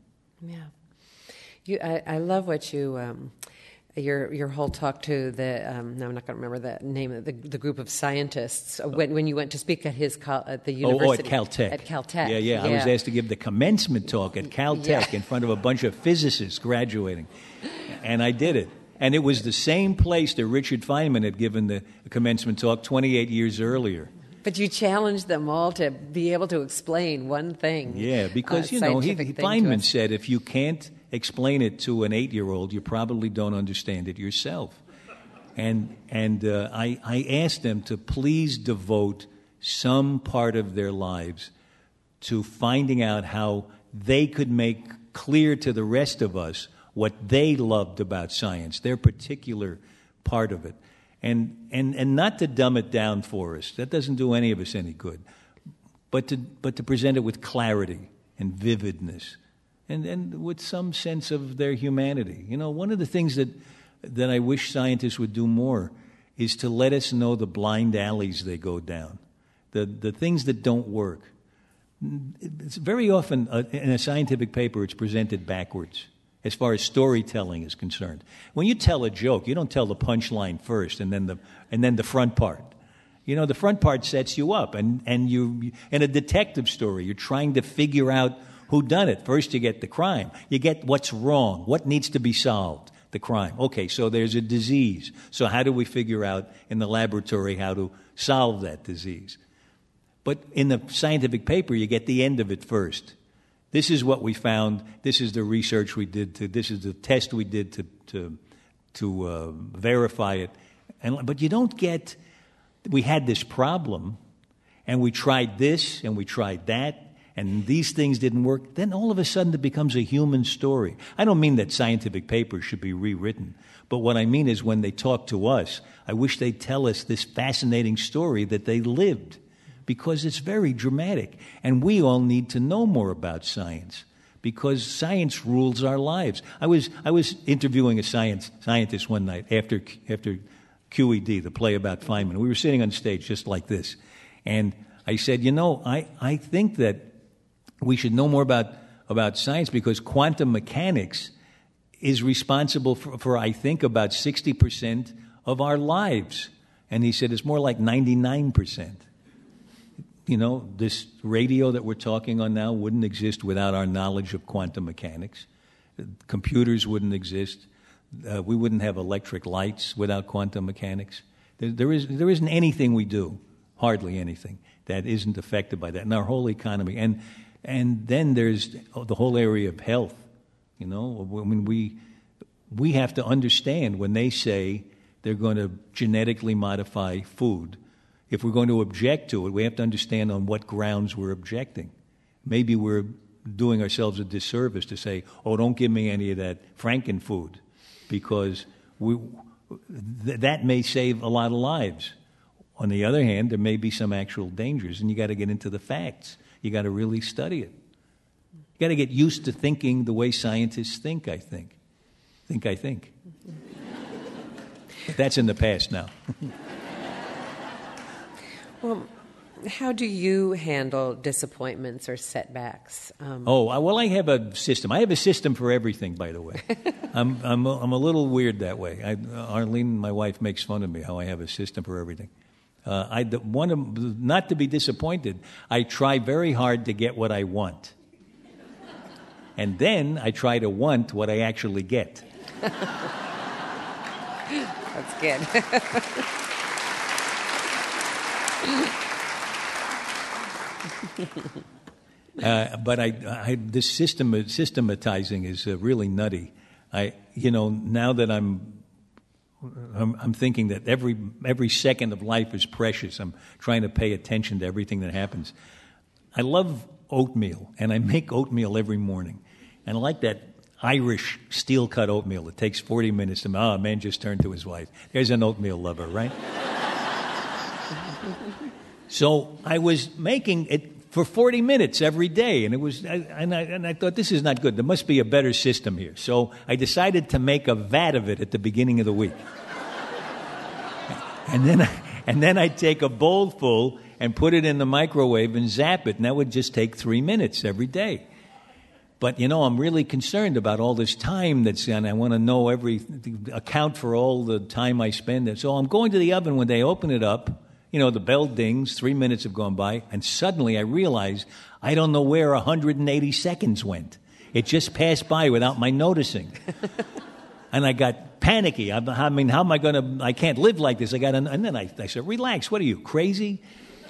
Yeah, I love what you your whole talk to the. Now I'm not going to remember the name of the group of scientists when you went to speak at at the university. At Caltech. At Caltech. Yeah. I was asked to give the commencement talk at Caltech in front of a bunch of physicists graduating, and I did it. And it was the same place that Richard Feynman had given the commencement talk 28 years earlier. But you challenged them all to be able to explain one thing. Yeah, because, Feynman said if you can't explain it to an 8-year-old, you probably don't understand it yourself. And I asked them to please devote some part of their lives to finding out how they could make clear to the rest of us what they loved about science, their particular part of it. And not to dumb it down for us. That doesn't do any of us any good. But to present it with clarity and vividness and with some sense of their humanity. One of the things that I wish scientists would do more is to let us know the blind alleys they go down, the things that don't work. It's very often in a scientific paper it's presented backwards as far as storytelling is concerned. When you tell a joke, you don't tell the punchline first and then the front part. The front part sets you up, and you in a detective story, you're trying to figure out who done it. First you get the crime. You get what's wrong, what needs to be solved, the crime. Okay, so there's a disease. So how do we figure out in the laboratory how to solve that disease? But in the scientific paper, you get the end of it first. This is what we found. This is the research we did. This is the test we did to verify it. But you don't get. We had this problem, and we tried this, and we tried that, and these things didn't work. Then all of a sudden, it becomes a human story. I don't mean that scientific papers should be rewritten, but what I mean is when they talk to us, I wish they'd tell us this fascinating story that they lived. Because it's very dramatic. And we all need to know more about science because science rules our lives. I was interviewing a scientist one night after QED, the play about Feynman. We were sitting on stage just like this. And I said, I think that we should know more about science because quantum mechanics is responsible for I think, about 60% of our lives. And he said, it's more like 99%. This radio that we're talking on now wouldn't exist without our knowledge of quantum mechanics. Computers wouldn't exist. We wouldn't have electric lights without quantum mechanics. There isn't anything we do, hardly anything, that isn't affected by that. And our whole economy. And then there's the whole area of health. When we have to understand when they say they're going to genetically modify food. If we're going to object to it, we have to understand on what grounds we're objecting. Maybe we're doing ourselves a disservice to say, don't give me any of that Frankenfood, because that may save a lot of lives. On the other hand, there may be some actual dangers, and you got to get into the facts. You got to really study it. You got to get used to thinking the way scientists think, I think. I think. But that's in the past now. Well, how do you handle disappointments or setbacks? I have a system. I have a system for everything, by the way. I'm a little weird that way. Arlene, my wife, makes fun of me how I have a system for everything. Not to be disappointed, I try very hard to get what I want. And then I try to want what I actually get. That's good. But this systematizing is really nutty. Now that I'm thinking that every second of life is precious. I'm trying to pay attention to everything that happens. I love oatmeal, and I make oatmeal every morning. And I like that Irish steel-cut oatmeal. It takes 40 minutes to make. Oh, a man just turned to his wife. There's an oatmeal lover, right? So I was making it for 40 minutes every day, and I thought, this is not good. There must be a better system here. So I decided to make a vat of it at the beginning of the week. And then I'd take a bowl full and put it in the microwave and zap it, and that would just take 3 minutes every day. But, I'm really concerned about all this time and I want to know account for all the time I spend there. So I'm going to the oven when they open it up. The bell dings, 3 minutes have gone by, and suddenly I realize I don't know where 180 seconds went. It just passed by without my noticing. And I got panicky. I mean, how am I going to, I can't live like this. And then I said, relax, what are you, crazy?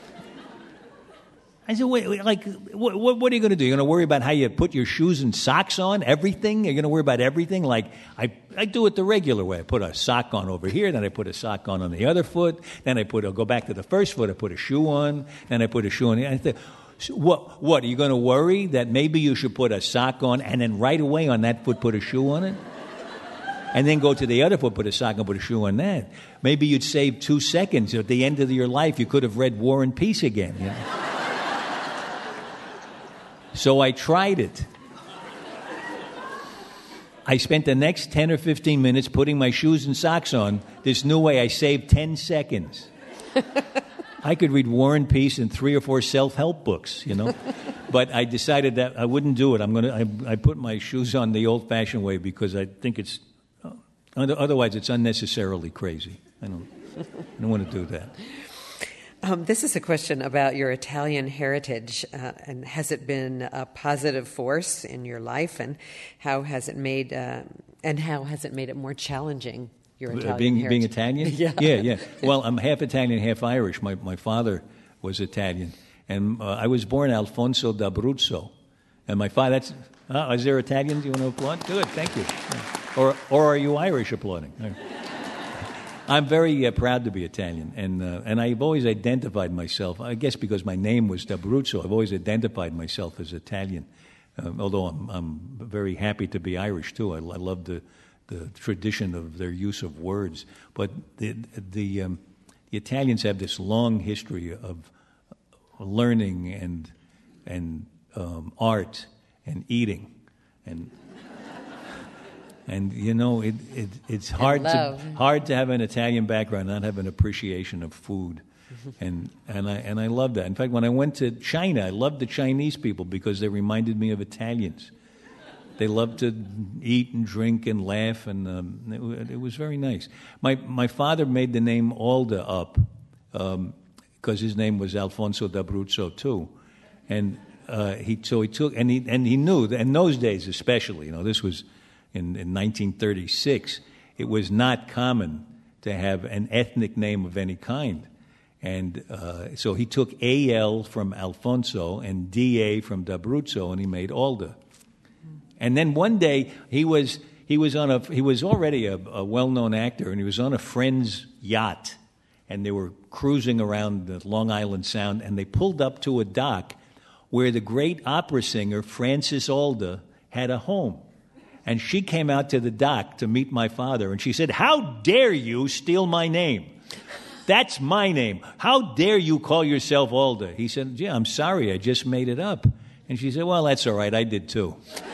I said, wait, what are you going to do? You're going to worry about how you put your shoes and socks on, everything? You're going to worry about everything? Like, I do it the regular way. I put a sock on over here, then I put a sock on the other foot, then I'll go back to the first foot, I put a shoe on, then I put a shoe on. I said, what, are you going to worry that maybe you should put a sock on and then right away on that foot put a shoe on it? And then go to the other foot, put a sock and put a shoe on that. Maybe you'd save 2 seconds. At the end of your life, you could have read War and Peace again. So I tried it. I spent the next 10 or 15 minutes putting my shoes and socks on. This new way, I saved 10 seconds. I could read War and Peace and 3 or 4 self-help books, But I decided that I wouldn't do it. I put my shoes on the old-fashioned way because I think it's... otherwise, it's unnecessarily crazy. I don't want to do that. This is a question about your Italian heritage, and has it been a positive force in your life, and how has it made it more challenging? Your Italian heritage? Being Italian? Yeah. Well, I'm half Italian, half Irish. My father was Italian, and I was born Alfonso d'Abruzzo, and my father. Is there Italians you want to applaud? Good, thank you. Or are you Irish applauding? I'm very proud to be Italian, and I've always identified myself, I guess because my name was d'Abruzzo, I've always identified myself as Italian, although I'm very happy to be Irish, too. I love the tradition of their use of words. But the Italians have this long history of learning and art and eating and it's hard to have an Italian background and not have an appreciation of food, and I love that. In fact, when I went to China, I loved the Chinese people because they reminded me of Italians. They loved to eat and drink and laugh, and it was very nice. My father made the name Alda up because his name was Alfonso d'Abruzzo too, and he took and he knew that in those days especially, this was. In 1936, it was not common to have an ethnic name of any kind. And so he took A.L. from Alfonso and D.A. from d'Abruzzo, and he made Alda. And then one day, he was already a well-known actor, and he was on a friend's yacht, and they were cruising around the Long Island Sound, and they pulled up to a dock where the great opera singer Frances Alda had a home. And she came out to the dock to meet my father, and she said, "How dare you steal my name? That's my name. How dare you call yourself Alda?" He said, "Yeah, I'm sorry, I just made it up." And she said, "Well, that's all right, I did too."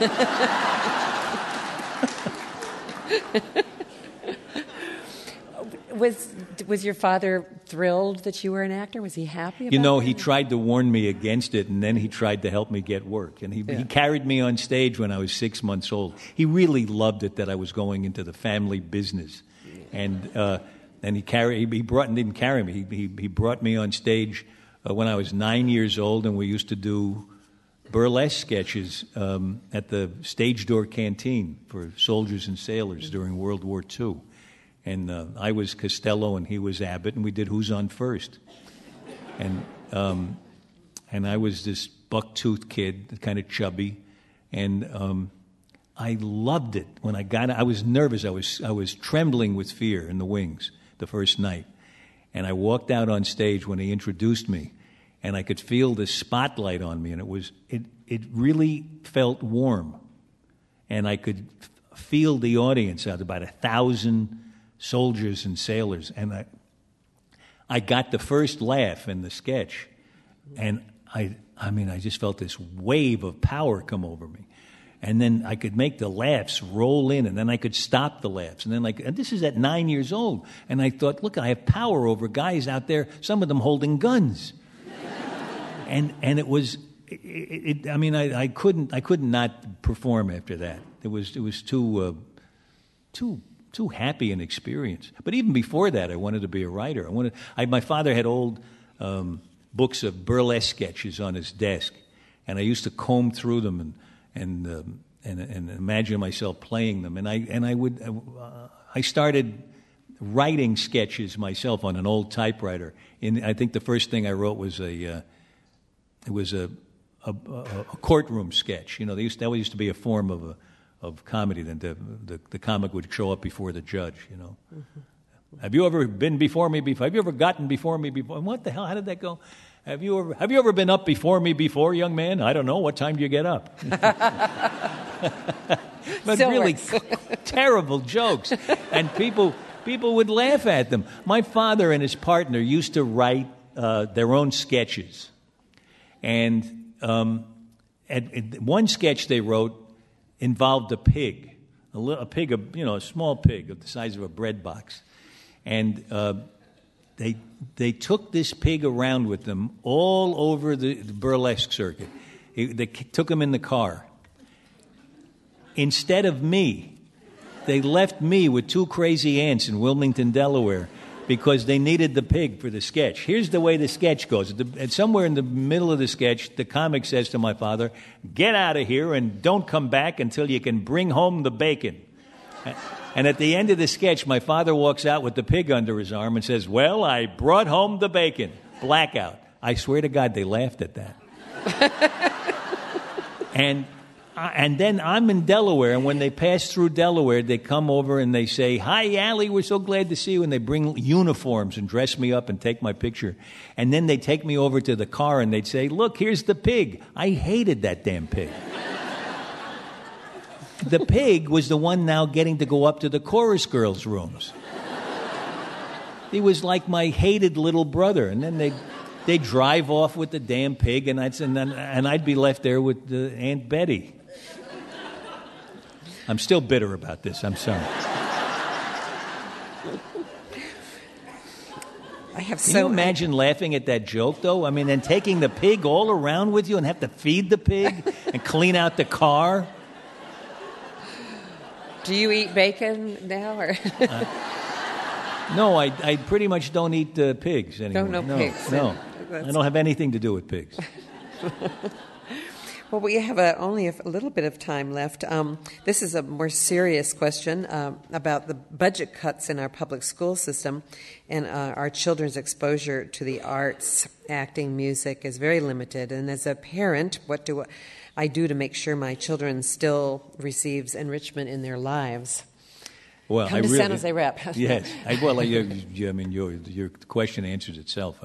Was your father thrilled that you were an actor? Was he happy about that? He tried to warn me against it, and then he tried to help me get work. And he carried me on stage when I was 6 months old. He really loved it that I was going into the family business. And he didn't carry me. He brought me on stage when I was 9 years old, and we used to do burlesque sketches at the Stage Door Canteen for soldiers and sailors during World War II. And I was Costello and he was Abbott, and we did Who's on First. And I was this buck-toothed kid, kind of chubby, and I loved it. When I got it, I was nervous. I was trembling with fear in the wings the first night. And I walked out on stage when he introduced me, and I could feel the spotlight on me, and it really felt warm. and I could feel the audience out, about 1,000 soldiers and sailors, and I got the first laugh in the sketch, and I just felt this wave of power come over me. And then I could make the laughs roll in, and then I could stop the laughs. And then and this is at 9 years old. And I thought, look, I have power over guys out there, some of them holding guns. and it was, I couldn't not perform after that. It was too happy an experience. But even before that, I wanted to be a writer. My father had old books of burlesque sketches on his desk, and I used to comb through them and imagine myself playing them. And I started writing sketches myself on an old typewriter. I think the first thing I wrote was a courtroom sketch. You know, that used to be a form of comedy. Then the comic would show up before the judge. You know, have you ever been before me before? Have you ever gotten before me before? And what the hell? How did that go? Have you ever been up before me before, young man? I don't know. What time do you get up? But really terrible jokes, and people would laugh at them. My father and his partner used to write their own sketches, and one sketch they wrote involved a pig, a small pig of the size of a bread box, and they took this pig around with them all over the burlesque circuit. They took him in the car. Instead of me, they left me with two crazy aunts in Wilmington, Delaware, because they needed the pig for the sketch. Here's the way the sketch goes. Somewhere in the middle of the sketch, the comic says to my father, "Get out of here and don't come back until you can bring home the bacon." And at the end of the sketch, my father walks out with the pig under his arm and says, "Well, I brought home the bacon." Blackout. I swear to God, they laughed at that. And then I'm in Delaware, and when they pass through Delaware, they come over and they say, "Hi, Allie, we're so glad to see you." And they bring uniforms and dress me up and take my picture. And then they take me over to the car and they'd say, "Look, here's the pig." I hated that damn pig. The pig was the one now getting to go up to the chorus girls' rooms. He was like my hated little brother. And then they'd drive off with the damn pig, and I'd be left there with Aunt Betty. I'm still bitter about this. I'm sorry. Can you imagine laughing at that joke, though? I mean, and taking the pig all around with you and have to feed the pig and clean out the car? Do you eat bacon now? Or No, I pretty much don't eat pigs anymore. Pigs. No. I don't have anything to do with pigs. Well, we have only a little bit of time left. This is a more serious question about the budget cuts in our public school system, and our children's exposure to the arts, acting, music is very limited. And as a parent, what do I do to make sure my children still receives enrichment in their lives? Well, Come to San Jose Rep. Yes. Your question answers itself.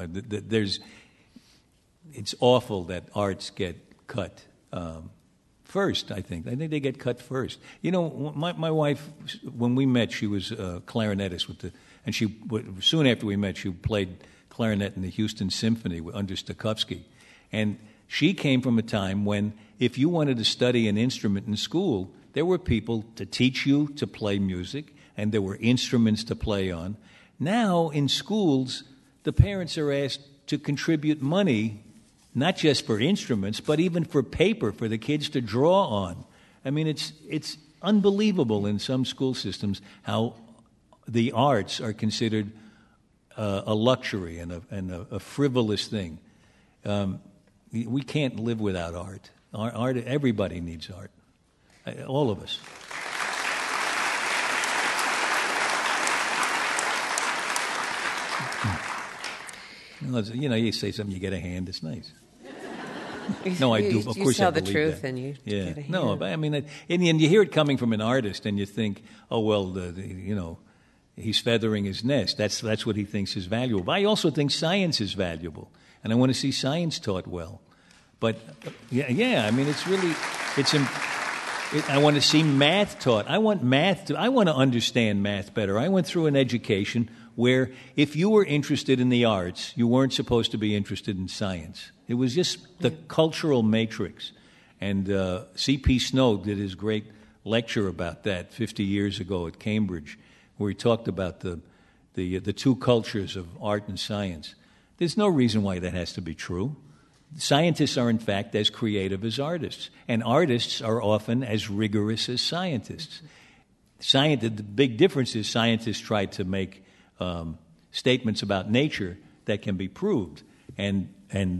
It's awful that arts get cut first, I think. I think they get cut first. You know, my wife, when we met, she was a clarinetist and soon after we met, she played clarinet in the Houston Symphony under Stokowski. And she came from a time when if you wanted to study an instrument in school, there were people to teach you to play music, and there were instruments to play on. Now, in schools, the parents are asked to contribute money, not just for instruments, but even for paper for the kids to draw on. I mean, it's unbelievable in some school systems how the arts are considered a luxury and a frivolous thing. We can't live without art. Art. Everybody needs art. All of us. You know, you say something, you get a hand. It's nice. No, I do. Of course, you tell I the truth, that. And you get a hand. No, but I mean, and you hear it coming from an artist, and you think, oh well, he's feathering his nest. That's what he thinks is valuable. But I also think science is valuable, and I want to see science taught well. But yeah, I mean, I want to see math taught. I want to understand math better. I went through an education where if you were interested in the arts, you weren't supposed to be interested in science. It was just the cultural matrix. And C.P. Snow did his great lecture about that 50 years ago at Cambridge, where he talked about the two cultures of art and science. There's no reason why that has to be true. Scientists are, in fact, as creative as artists, and artists are often as rigorous as scientists. The big difference is scientists try to make statements about nature that can be proved, and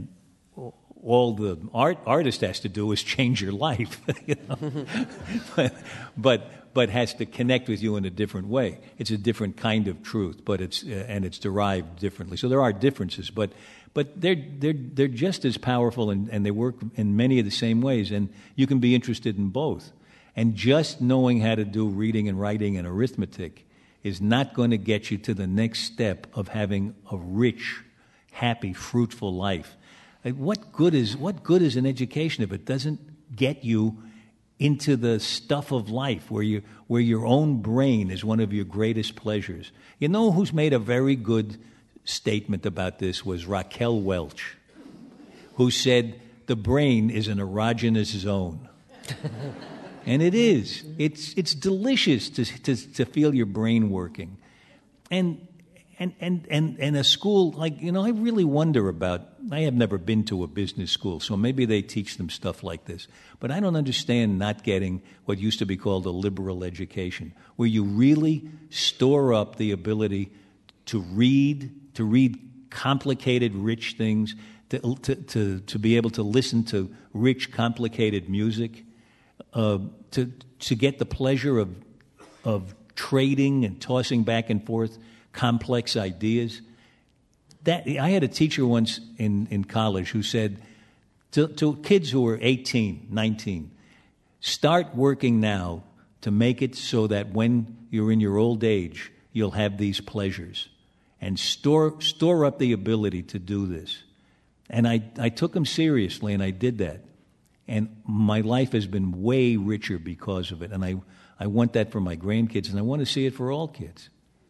all the artist has to do is change your life, you know? but has to connect with you in a different way. It's a different kind of truth, but it's derived differently. So there are differences, but they're just as powerful, and they work in many of the same ways, and you can be interested in both. And just knowing how to do reading and writing and arithmetic is not going to get you to the next step of having a rich, happy, fruitful life. What good is an education if it doesn't get you into the stuff of life where your own brain is one of your greatest pleasures? You know who's made a very good statement about this was Raquel Welch, who said the brain is an erogenous zone. And it is. It's delicious to feel your brain working. And a school, like, you know, I really wonder about, I have never been to a business school, so maybe they teach them stuff like this. But I don't understand not getting what used to be called a liberal education, where you really store up the ability to read complicated, rich things, to be able to listen to rich, complicated music, to get the pleasure of trading and tossing back and forth complex ideas. That I had a teacher once in college who said to kids who were 18, 19, start working now to make it so that when you're in your old age, you'll have these pleasures. And store up the ability to do this. And I took him seriously, and I did that. And my life has been way richer because of it. And I want that for my grandkids, and I want to see it for all kids.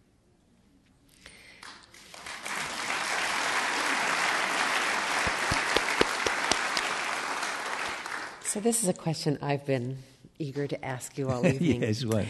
So this is a question I've been eager to ask you all evening. Yes, what?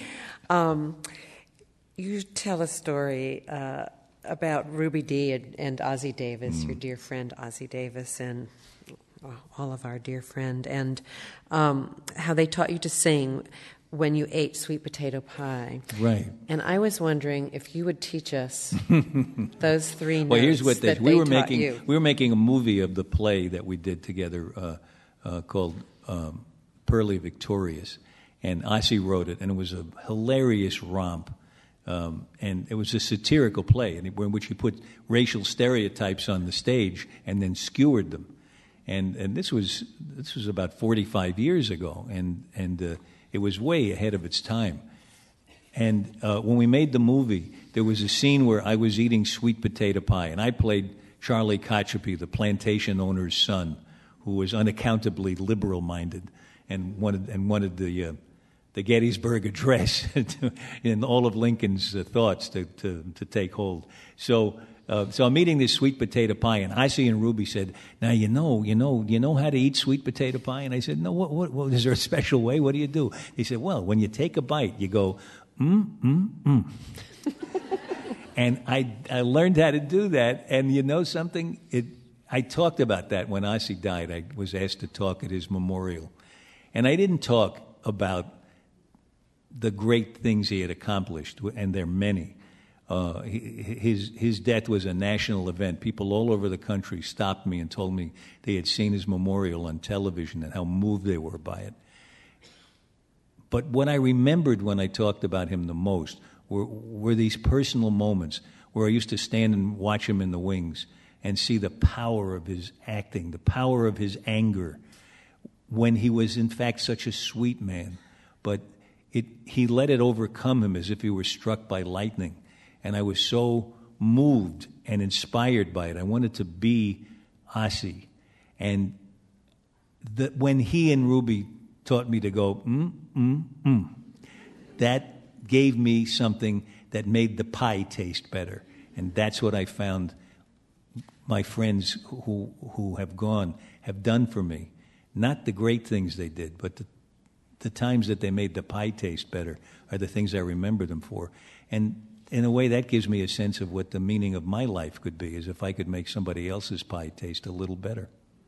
You tell a story about Ruby Dee and Ozzie Davis, your dear friend Ozzie Davis, and all of our dear friend, and how they taught you to sing when you ate sweet potato pie. Right. And I was wondering if you would teach us those three notes. Well, here's what that we they were taught making. you. We were making a movie of the play that we did together called Pearly Victorious, and Ozzie wrote it, and it was a hilarious romp. And it was a satirical play in which he put racial stereotypes on the stage and then skewered them. And this was about 45 years ago, and it was way ahead of its time. And when we made the movie, there was a scene where I was eating sweet potato pie, and I played Charlie Kochapee, the plantation owner's son, who was unaccountably liberal-minded and wanted the Gettysburg Address and all of Lincoln's thoughts to take hold. So I'm eating this sweet potato pie, and Ozzie and Ruby said, "Now you know how to eat sweet potato pie?" And I said, "No. What is there a special way? What do you do?" He said, "Well, when you take a bite, you go And I learned how to do that, and you know something? I talked about that when Ozzie died. I was asked to talk at his memorial, and I didn't talk about the great things he had accomplished, and there are many. His death was a national event. People all over the country stopped me and told me they had seen his memorial on television and how moved they were by it. But what I remembered when I talked about him the most were these personal moments where I used to stand and watch him in the wings and see the power of his acting, the power of his anger, when he was in fact such a sweet man. But he let it overcome him as if he were struck by lightning. And I was so moved and inspired by it. I wanted to be Ozzie. And when he and Ruby taught me to go, That gave me something that made the pie taste better. And that's what I found my friends who have gone have done for me. Not the great things they did, but the times that they made the pie taste better are the things I remember them for. And in a way, that gives me a sense of what the meaning of my life could be, is if I could make somebody else's pie taste a little better.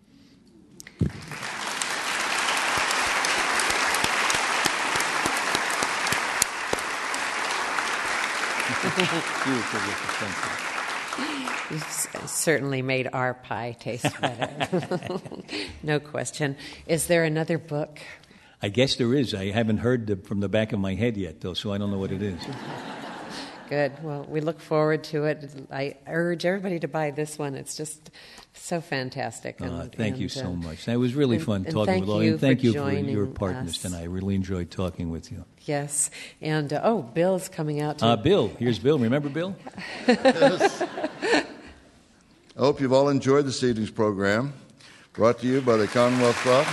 You certainly made our pie taste better. No question. Is there another book? I guess there is. I haven't heard from the back of my head yet, though, so I don't know what it is. Good. Well, we look forward to it. I urge everybody to buy this one. It's just so fantastic. Thank you so much. It was really fun talking with all of you. Thank you for your partners tonight. I really enjoyed talking with you. Yes. And, Bill's coming out. Bill. Here's Bill. Remember Bill? Yes. I hope you've all enjoyed this evening's program, brought to you by the Commonwealth Club.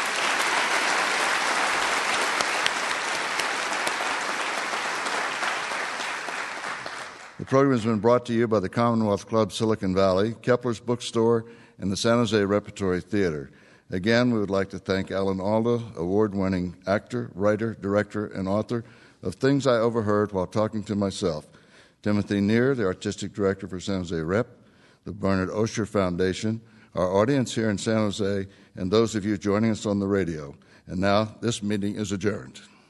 The program has been brought to you by the Commonwealth Club Silicon Valley, Kepler's Bookstore, and the San Jose Repertory Theater. Again, we would like to thank Alan Alda, award-winning actor, writer, director, and author of Things I Overheard While Talking to Myself, Timothy Neer, the artistic director for San Jose Rep, the Bernard Osher Foundation, our audience here in San Jose, and those of you joining us on the radio. And now, this meeting is adjourned.